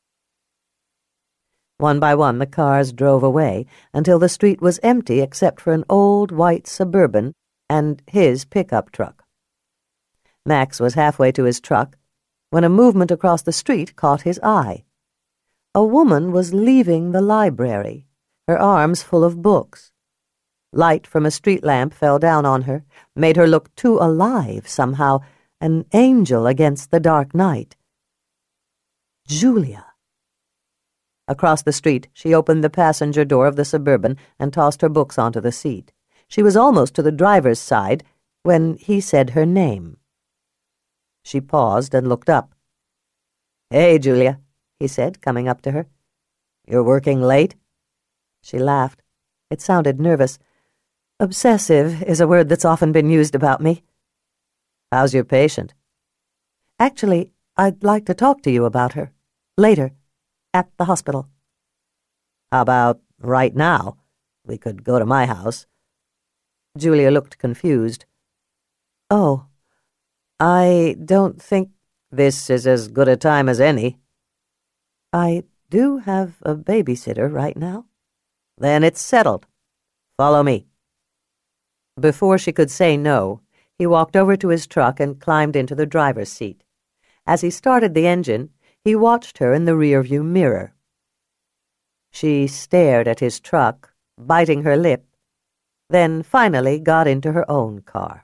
One by one the cars drove away until the street was empty except for an old white Suburban and his pickup truck. Max was halfway to his truck when a movement across the street caught his eye. A woman was leaving the library, her arms full of books. Light from a street lamp fell down on her, made her look too alive somehow, an angel against the dark night. Julia. Across the street, she opened the passenger door of the Suburban and tossed her books onto the seat. She was almost to the driver's side when he said her name. She paused and looked up. "Hey, Julia," he said, coming up to her. "You're working late?" She laughed. It sounded nervous. "Obsessive is a word that's often been used about me." "How's your patient?" "Actually, I'd like to talk to you about her. Later, at the hospital." "How about right now? We could go to my house." Julia looked confused. "Oh, I don't think—" "This is as good a time as any." "I do have a babysitter right now." "Then it's settled. Follow me." Before she could say no, he walked over to his truck and climbed into the driver's seat. As he started the engine, he watched her in the rearview mirror. She stared at his truck, biting her lip, then finally got into her own car.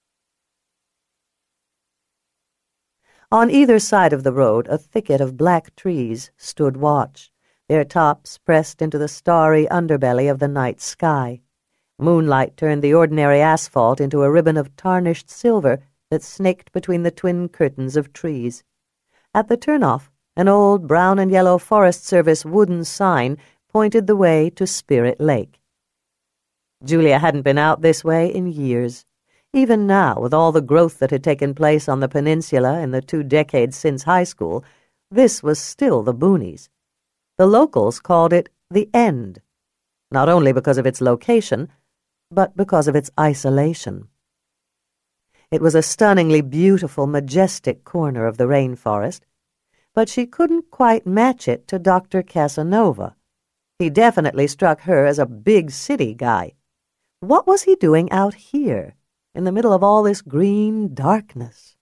On either side of the road, a thicket of black trees stood watch, their tops pressed into the starry underbelly of the night sky. Moonlight turned the ordinary asphalt into a ribbon of tarnished silver that snaked between the twin curtains of trees. At the turnoff, an old brown and yellow Forest Service wooden sign pointed the way to Spirit Lake. Julia hadn't been out this way in years. Even now, with all the growth that had taken place on the peninsula in the two decades since high school, this was still the boonies. The locals called it the End, not only because of its location, but because of its isolation. It was a stunningly beautiful, majestic corner of the rainforest, but she couldn't quite match it to Doctor Casanova. He definitely struck her as a big city guy. What was he doing out here, in the middle of all this green darkness?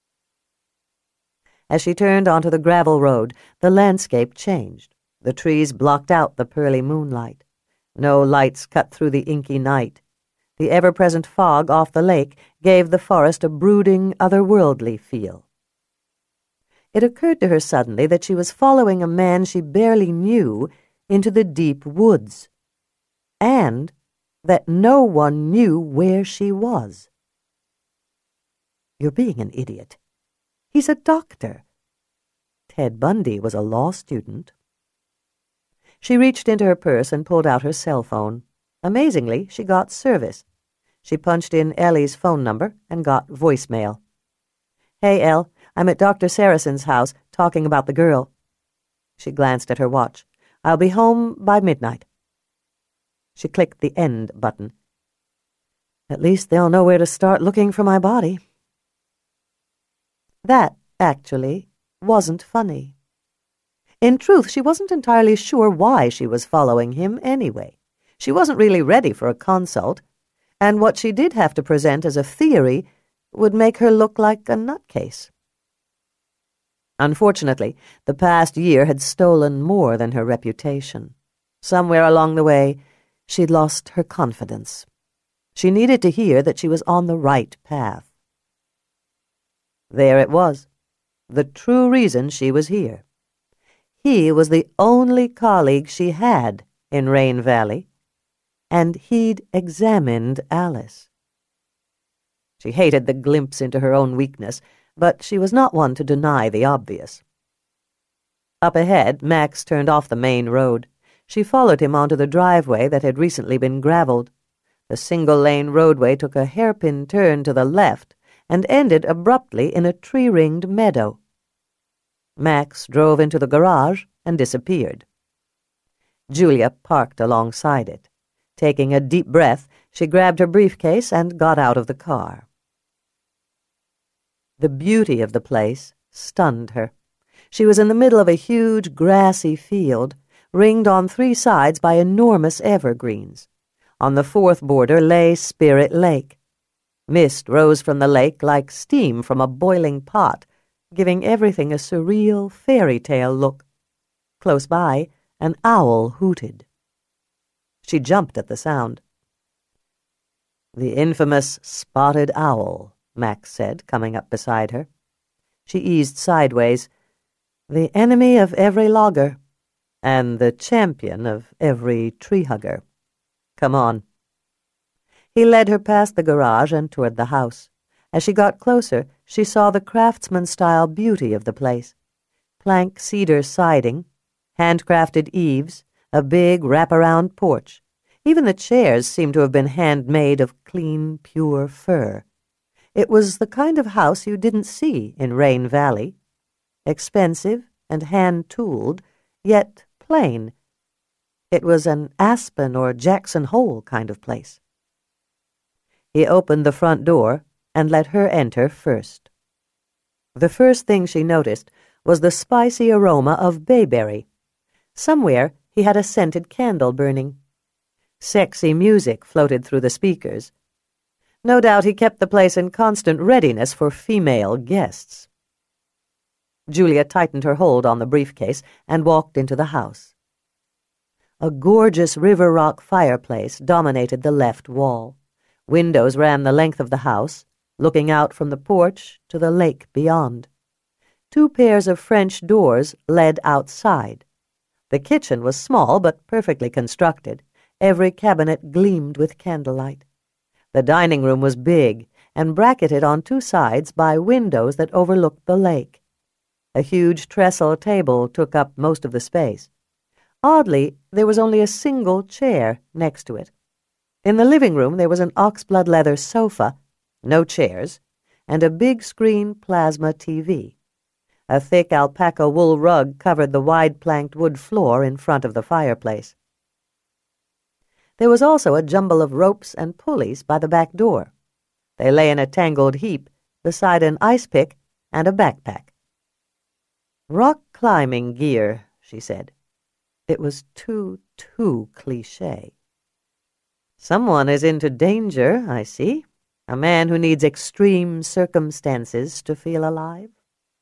As she turned onto the gravel road, the landscape changed. The trees blocked out the pearly moonlight. No lights cut through the inky night. The ever-present fog off the lake gave the forest a brooding, otherworldly feel. It occurred to her suddenly that she was following a man she barely knew into the deep woods, and that no one knew where she was. "You're being an idiot. He's a doctor." Ted Bundy was a law student. She reached into her purse and pulled out her cell phone. Amazingly, she got service. She punched in Ellie's phone number and got voicemail. "Hey, Elle, I'm at Doctor Saracen's house talking about the girl." She glanced at her watch. "I'll be home by midnight." She clicked the End button. "At least they'll know where to start looking for my body." That, actually, wasn't funny. In truth, she wasn't entirely sure why she was following him anyway. She wasn't really ready for a consult, and what she did have to present as a theory would make her look like a nutcase. Unfortunately, the past year had stolen more than her reputation. Somewhere along the way, she'd lost her confidence. She needed to hear that she was on the right path. There it was, the true reason she was here. He was the only colleague she had in Rain Valley, and he'd examined Alice. She hated the glimpse into her own weakness, but she was not one to deny the obvious. Up ahead, Max turned off the main road. She followed him onto the driveway that had recently been graveled. The single-lane roadway took a hairpin turn to the left and ended abruptly in a tree-ringed meadow. Max drove into the garage and disappeared. Julia parked alongside it. Taking a deep breath, she grabbed her briefcase and got out of the car. The beauty of the place stunned her. She was in the middle of a huge grassy field, ringed on three sides by enormous evergreens. On the fourth border lay Spirit Lake. Mist rose from the lake like steam from a boiling pot, giving everything a surreal fairy tale look. Close by, an owl hooted. She jumped at the sound. "The infamous spotted owl," Max said, coming up beside her. She eased sideways. "The enemy of every logger, and the champion of every tree-hugger. Come on." He led her past the garage and toward the house. As she got closer, she saw the craftsman-style beauty of the place. Plank cedar siding, handcrafted eaves, a big wraparound porch. Even the chairs seemed to have been handmade of clean, pure fur. It was the kind of house you didn't see in Rain Valley. Expensive and hand-tooled, yet plain. It was an Aspen or Jackson Hole kind of place. He opened the front door and let her enter first. The first thing she noticed was the spicy aroma of bayberry. Somewhere he had a scented candle burning. Sexy music floated through the speakers. No doubt he kept the place in constant readiness for female guests. Julia tightened her hold on the briefcase and walked into the house. A gorgeous river rock fireplace dominated the left wall. Windows ran the length of the house, looking out from the porch to the lake beyond. Two pairs of French doors led outside. The kitchen was small but perfectly constructed. Every cabinet gleamed with candlelight. The dining room was big and bracketed on two sides by windows that overlooked the lake. A huge trestle table took up most of the space. Oddly, there was only a single chair next to it. In the living room there was an oxblood leather sofa, no chairs, and a big-screen plasma T V. A thick alpaca wool rug covered the wide-planked wood floor in front of the fireplace. There was also a jumble of ropes and pulleys by the back door. They lay in a tangled heap beside an ice pick and a backpack. "Rock climbing gear," she said. It was too, too cliché. "Someone is into danger, I see. A man who needs extreme circumstances to feel alive."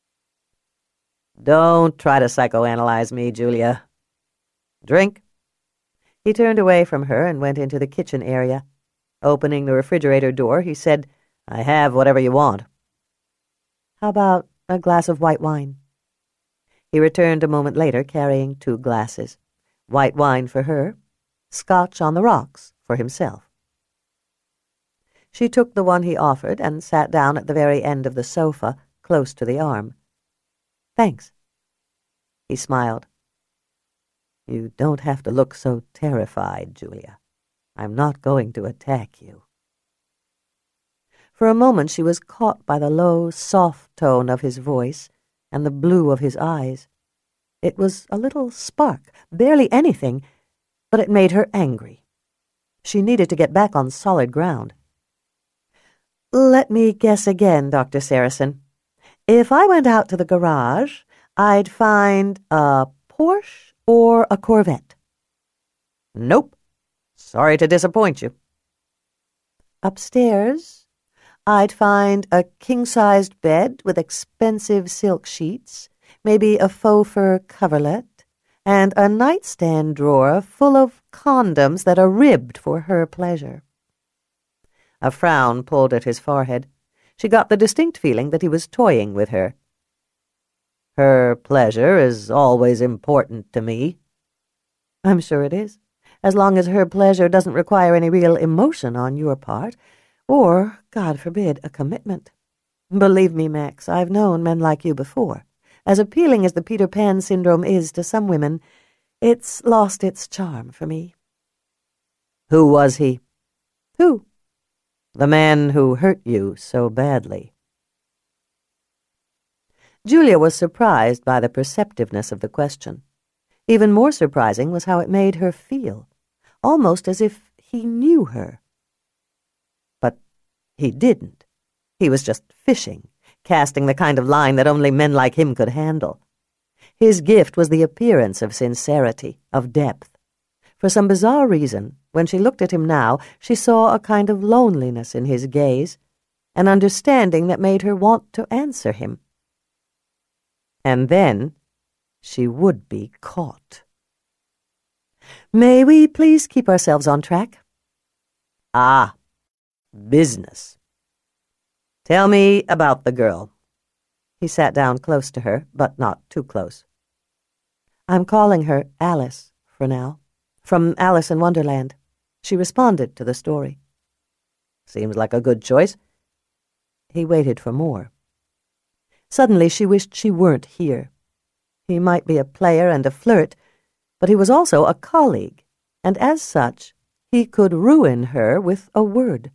"Don't try to psychoanalyze me, Julia. Drink?" He turned away from her and went into the kitchen area. Opening the refrigerator door, he said, "I have whatever you want." "How about a glass of white wine?" He returned a moment later carrying two glasses. White wine for her, Scotch on the rocks for himself. She took the one he offered and sat down at the very end of the sofa, close to the arm. "Thanks." He smiled. "You don't have to look so terrified, Julia. I'm not going to attack you." For a moment she was caught by the low, soft tone of his voice and the blue of his eyes. It was a little spark, barely anything, but it made her angry. She needed to get back on solid ground. "Let me guess again, Doctor Saracen. If I went out to the garage, I'd find a Porsche or a Corvette?" "Nope. Sorry to disappoint you." "Upstairs, I'd find a king-sized bed with expensive silk sheets, maybe a faux fur coverlet, and a nightstand drawer full of condoms that are ribbed for her pleasure." A frown pulled at his forehead. She got the distinct feeling that he was toying with her. "Her pleasure is always important to me." "I'm sure it is, as long as her pleasure doesn't require any real emotion on your part, or, God forbid, a commitment. Believe me, Max, I've known men like you before. As appealing as the Peter Pan syndrome is to some women, it's lost its charm for me." "Who was he?" "Who?" "The man who hurt you so badly." Julia was surprised by the perceptiveness of the question. Even more surprising was how it made her feel, almost as if he knew her. But he didn't. He was just fishing, casting the kind of line that only men like him could handle. His gift was the appearance of sincerity, of depth. For some bizarre reason, when she looked at him now, she saw a kind of loneliness in his gaze, an understanding that made her want to answer him. And then she would be caught. "May we please keep ourselves on track?" "Ah, business. Tell me about the girl." He sat down close to her, but not too close. "I'm calling her Alice for now, from Alice in Wonderland." She responded to the story. Seems like a good choice. He waited for more. Suddenly she wished she weren't here. He might be a player and a flirt, but he was also a colleague, and as such, he could ruin her with a word.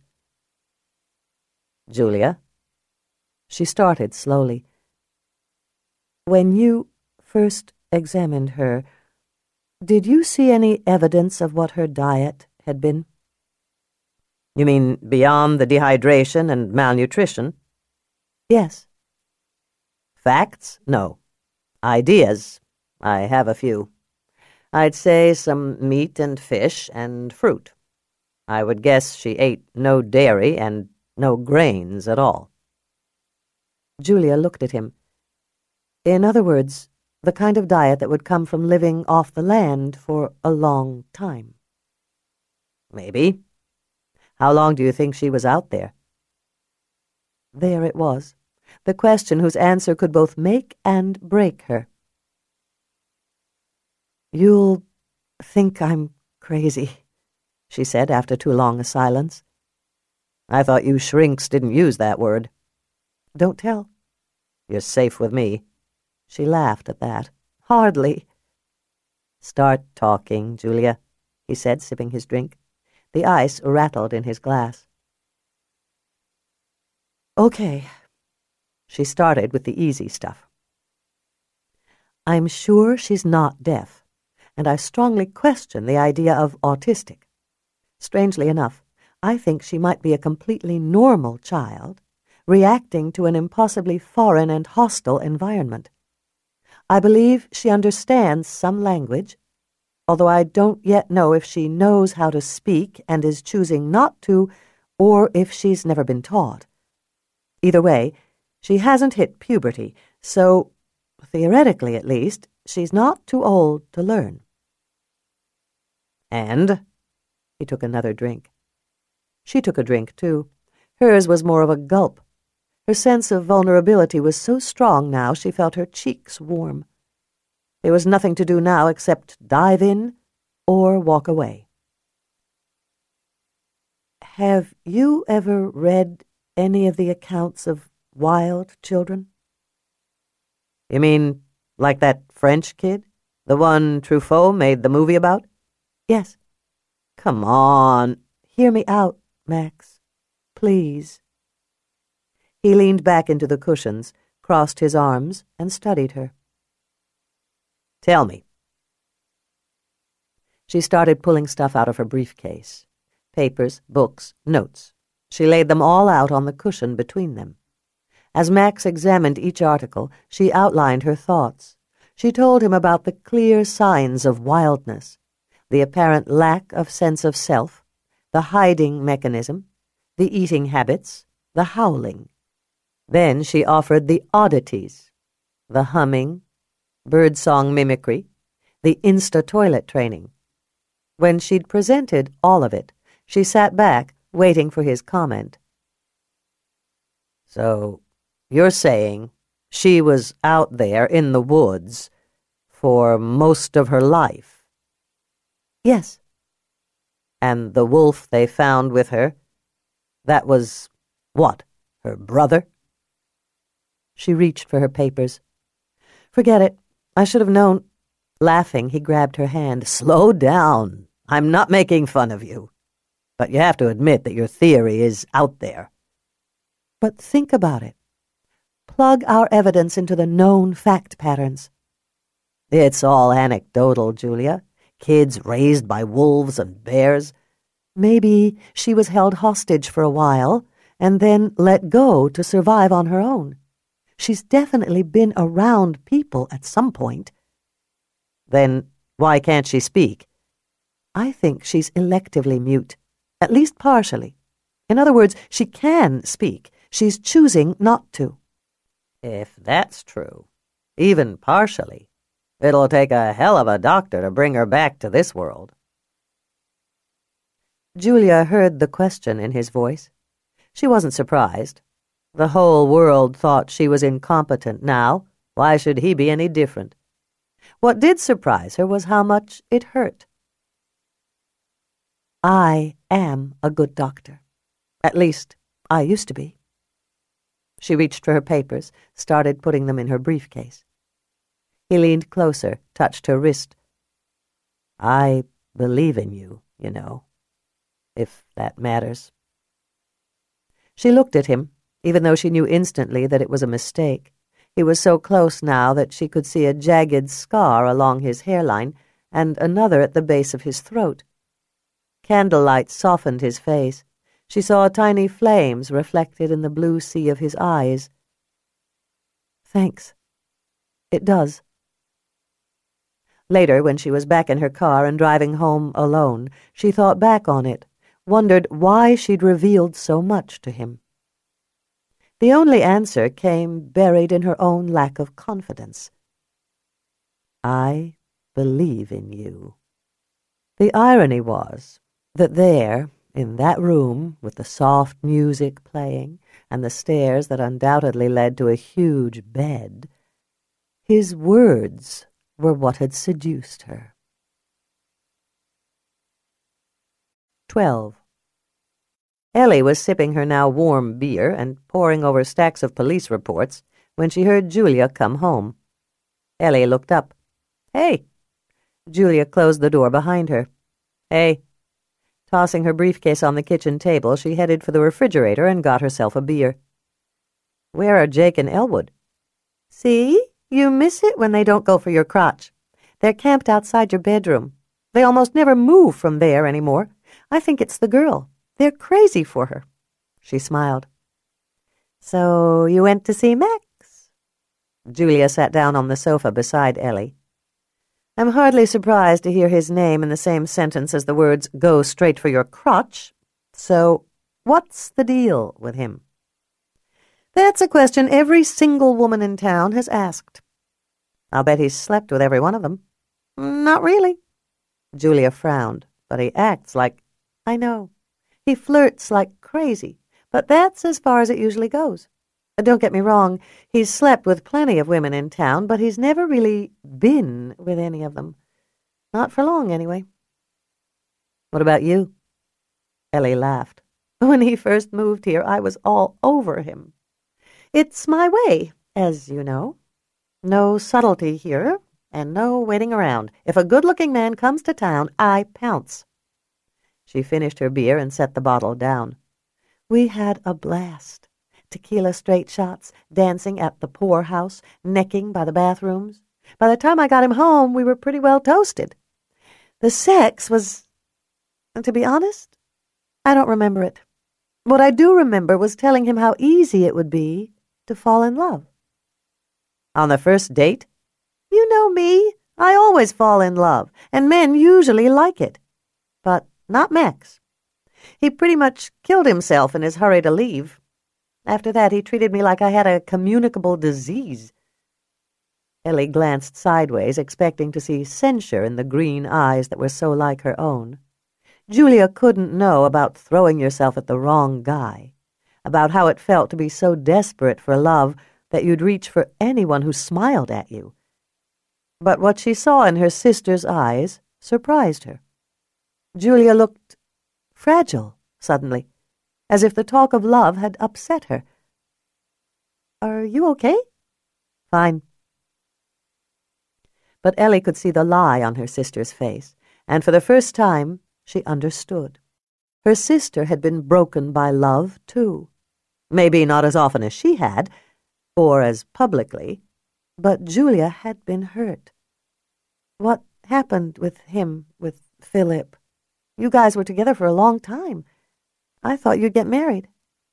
Julia? She started slowly. When you first examined her, did you see any evidence of what her diet had been? You mean beyond the dehydration and malnutrition? Yes. Facts? No. Ideas? I have a few. I'd say some meat and fish and fruit. I would guess she ate no dairy and no grains at all. Julia looked at him. In other words, the kind of diet that would come from living off the land for a long time. Maybe. How long do you think she was out there? There it was, the question whose answer could both make and break her. You'll think I'm crazy, she said after too long a silence. I thought you shrinks didn't use that word. Don't tell. You're safe with me. She laughed at that. Hardly. Start talking, Julia, he said, sipping his drink. The ice rattled in his glass. Okay. She started with the easy stuff. I'm sure she's not deaf, and I strongly question the idea of autistic. Strangely enough, I think she might be a completely normal child, reacting to an impossibly foreign and hostile environment. I believe she understands some language, although I don't yet know if she knows how to speak and is choosing not to, or if she's never been taught. Either way, she hasn't hit puberty, so, theoretically at least, she's not too old to learn. And? He took another drink. She took a drink, too. Hers was more of a gulp. Her sense of vulnerability was so strong now she felt her cheeks warm. There was nothing to do now except dive in or walk away. Have you ever read any of the accounts of wild children? You mean like that French kid? The one Truffaut made the movie about? Yes. Come on. Hear me out, Max. Please. He leaned back into the cushions, crossed his arms, and studied her. Tell me. She started pulling stuff out of her briefcase. Papers, books, notes. She laid them all out on the cushion between them. As Max examined each article, she outlined her thoughts. She told him about the clear signs of wildness, the apparent lack of sense of self, the hiding mechanism, the eating habits, the howling. Then she offered the oddities, the humming, birdsong mimicry, the Insta-toilet training. When she'd presented all of it, she sat back, waiting for his comment. So, you're saying she was out there in the woods for most of her life? Yes. And the wolf they found with her, that was, what, her brother? She reached for her papers. Forget it. I should have known. Laughing, he grabbed her hand. Slow down. I'm not making fun of you. But you have to admit that your theory is out there. But think about it. Plug our evidence into the known fact patterns. It's all anecdotal, Julia. Kids raised by wolves and bears. Maybe she was held hostage for a while and then let go to survive on her own. She's definitely been around people at some point. Then why can't she speak? I think she's electively mute, at least partially. In other words, she can speak. She's choosing not to. If that's true, even partially, it'll take a hell of a doctor to bring her back to this world. Julia heard the question in his voice. She wasn't surprised. The whole world thought she was incompetent now. Why should he be any different? What did surprise her was how much it hurt. I am a good doctor. At least, I used to be. She reached for her papers, started putting them in her briefcase. He leaned closer, touched her wrist. I believe in you, you know, if that matters. She looked at him, even though she knew instantly that it was a mistake. He was so close now that she could see a jagged scar along his hairline and another at the base of his throat. Candlelight softened his face. She saw tiny flames reflected in the blue sea of his eyes. Thanks. It does. Later, when she was back in her car and driving home alone, she thought back on it, wondered why she'd revealed so much to him. The only answer came buried in her own lack of confidence. I believe in you. The irony was that there, in that room, with the soft music playing and the stairs that undoubtedly led to a huge bed, his words were what had seduced her. Twelve. Ellie was sipping her now warm beer and poring over stacks of police reports when she heard Julia come home. Ellie looked up. Hey! Julia closed the door behind her. Hey! Tossing her briefcase on the kitchen table, she headed for the refrigerator and got herself a beer. Where are Jake and Elwood? See? You miss it when they don't go for your crotch. They're camped outside your bedroom. They almost never move from there anymore. I think it's the girl. They're crazy for her. She smiled. So you went to see Max? Julia sat down on the sofa beside Ellie. I'm hardly surprised to hear his name in the same sentence as the words, go straight for your crotch. So, what's the deal with him? That's a question every single woman in town has asked. I'll bet he's slept with every one of them. Not really. Julia frowned, but he acts like, I know. He flirts like crazy, but that's as far as it usually goes. Don't get me wrong, he's slept with plenty of women in town, but he's never really been with any of them. Not for long, anyway. What about you? Ellie laughed. When he first moved here, I was all over him. It's my way, as you know. No subtlety here, and no waiting around. If a good-looking man comes to town, I pounce. She finished her beer and set the bottle down. We had a blast. Tequila straight shots, dancing at the poorhouse, necking by the bathrooms. By the time I got him home, we were pretty well toasted. The sex was, to be honest, I don't remember it. What I do remember was telling him how easy it would be to fall in love. On the first date? You know me. I always fall in love, and men usually like it. But not Max. He pretty much killed himself in his hurry to leave. After that, he treated me like I had a communicable disease. Ellie glanced sideways, expecting to see censure in the green eyes that were so like her own. Julia couldn't know about throwing yourself at the wrong guy, about how it felt to be so desperate for love that you'd reach for anyone who smiled at you. But what she saw in her sister's eyes surprised her. Julia looked fragile, suddenly, as if the talk of love had upset her. Are you okay? Fine. But Ellie could see the lie on her sister's face, and for the first time she understood. Her sister had been broken by love, too. Maybe not as often as she had, or as publicly, but Julia had been hurt. What happened with him, with Philip? You guys were together for a long time. I thought you'd get married.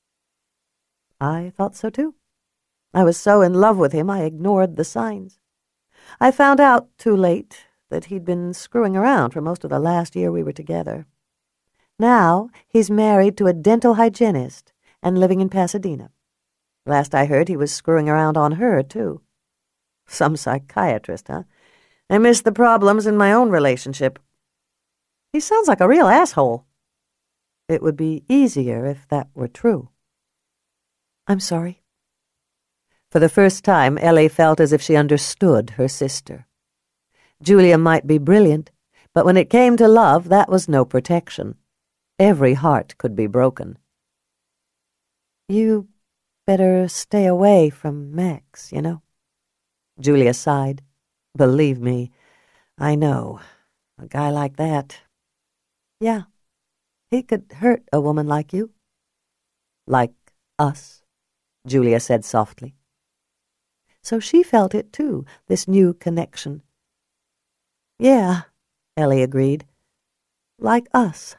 I thought so, too. I was so in love with him I ignored the signs. I found out, too late, that he'd been screwing around for most of the last year we were together. Now he's married to a dental hygienist and living in Pasadena. Last I heard, he was screwing around on her, too. Some psychiatrist, huh? I missed the problems in my own relationship. He sounds like a real asshole. It would be easier if that were true. I'm sorry. For the first time, Ellie felt as if she understood her sister. Julia might be brilliant, but when it came to love, that was no protection. Every heart could be broken. You better stay away from Max, you know. Julia sighed. Believe me, I know. A guy like that. Yeah, he could hurt a woman like you. Like us, Julia said softly. So she felt it too, this new connection. Yeah, Ellie agreed. Like us.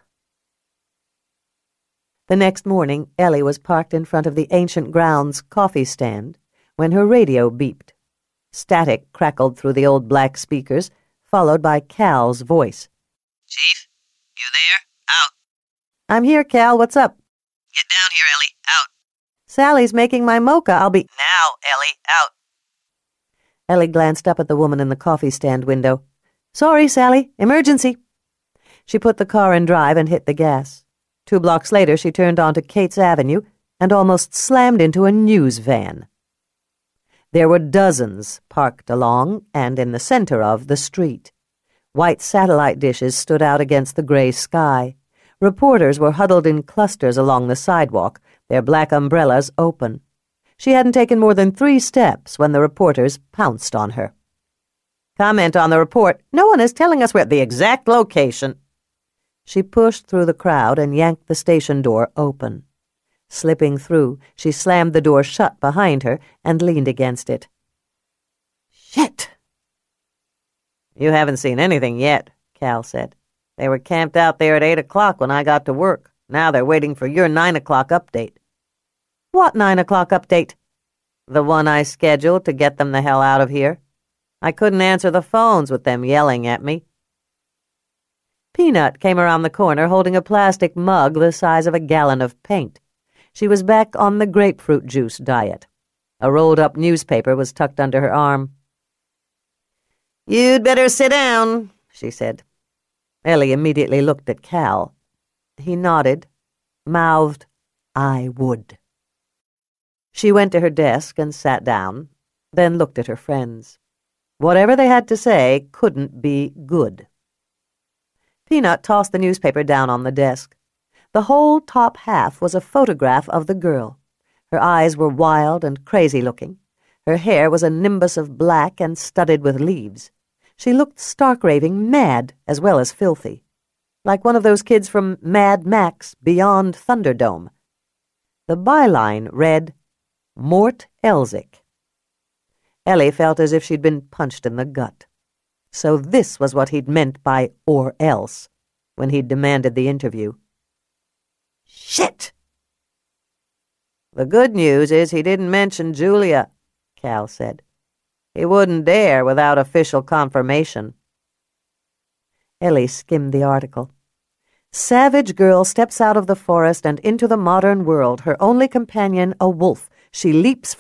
The next morning, Ellie was parked in front of the Ancient Grounds coffee stand when her radio beeped. Static crackled through the old black speakers, followed by Cal's voice. Chief, you there? Out. I'm here, Cal. What's up? Get down here, Ellie. Out. Sally's making my mocha. I'll be... Now, Ellie. Out. Ellie glanced up at the woman in the coffee stand window. Sorry, Sally. Emergency. She put the car in drive and hit the gas. Two blocks later, she turned onto Cates Avenue and almost slammed into a news van. There were dozens parked along and in the center of the street. White satellite dishes stood out against the gray sky. Reporters were huddled in clusters along the sidewalk, their black umbrellas open. She hadn't taken more than three steps when the reporters pounced on her. Comment on the report. No one is telling us where the exact location. She pushed through the crowd and yanked the station door open. Slipping through, she slammed the door shut behind her and leaned against it. Shit! You haven't seen anything yet, Cal said. They were camped out there at eight o'clock when I got to work. Now they're waiting for your nine o'clock update. What nine o'clock update? The one I scheduled to get them the hell out of here. I couldn't answer the phones with them yelling at me. Peanut came around the corner holding a plastic mug the size of a gallon of paint. She was back on the grapefruit juice diet. A rolled-up newspaper was tucked under her arm. You'd better sit down, she said. Ellie immediately looked at Cal. He nodded, mouthed, I would. She went to her desk and sat down, then looked at her friends. Whatever they had to say couldn't be good. Peanut tossed the newspaper down on the desk. The whole top half was a photograph of the girl. Her eyes were wild and crazy-looking. Her hair was a nimbus of black and studded with leaves. She looked stark-raving mad as well as filthy, like one of those kids from Mad Max Beyond Thunderdome. The byline read, Mort Elzick. Ellie felt as if she'd been punched in the gut. So this was what he'd meant by or else when he'd demanded the interview. Shit! The good news is he didn't mention Julia, Cal said. He wouldn't dare without official confirmation. Ellie skimmed the article. Savage girl steps out of the forest and into the modern world, her only companion a wolf. She leaps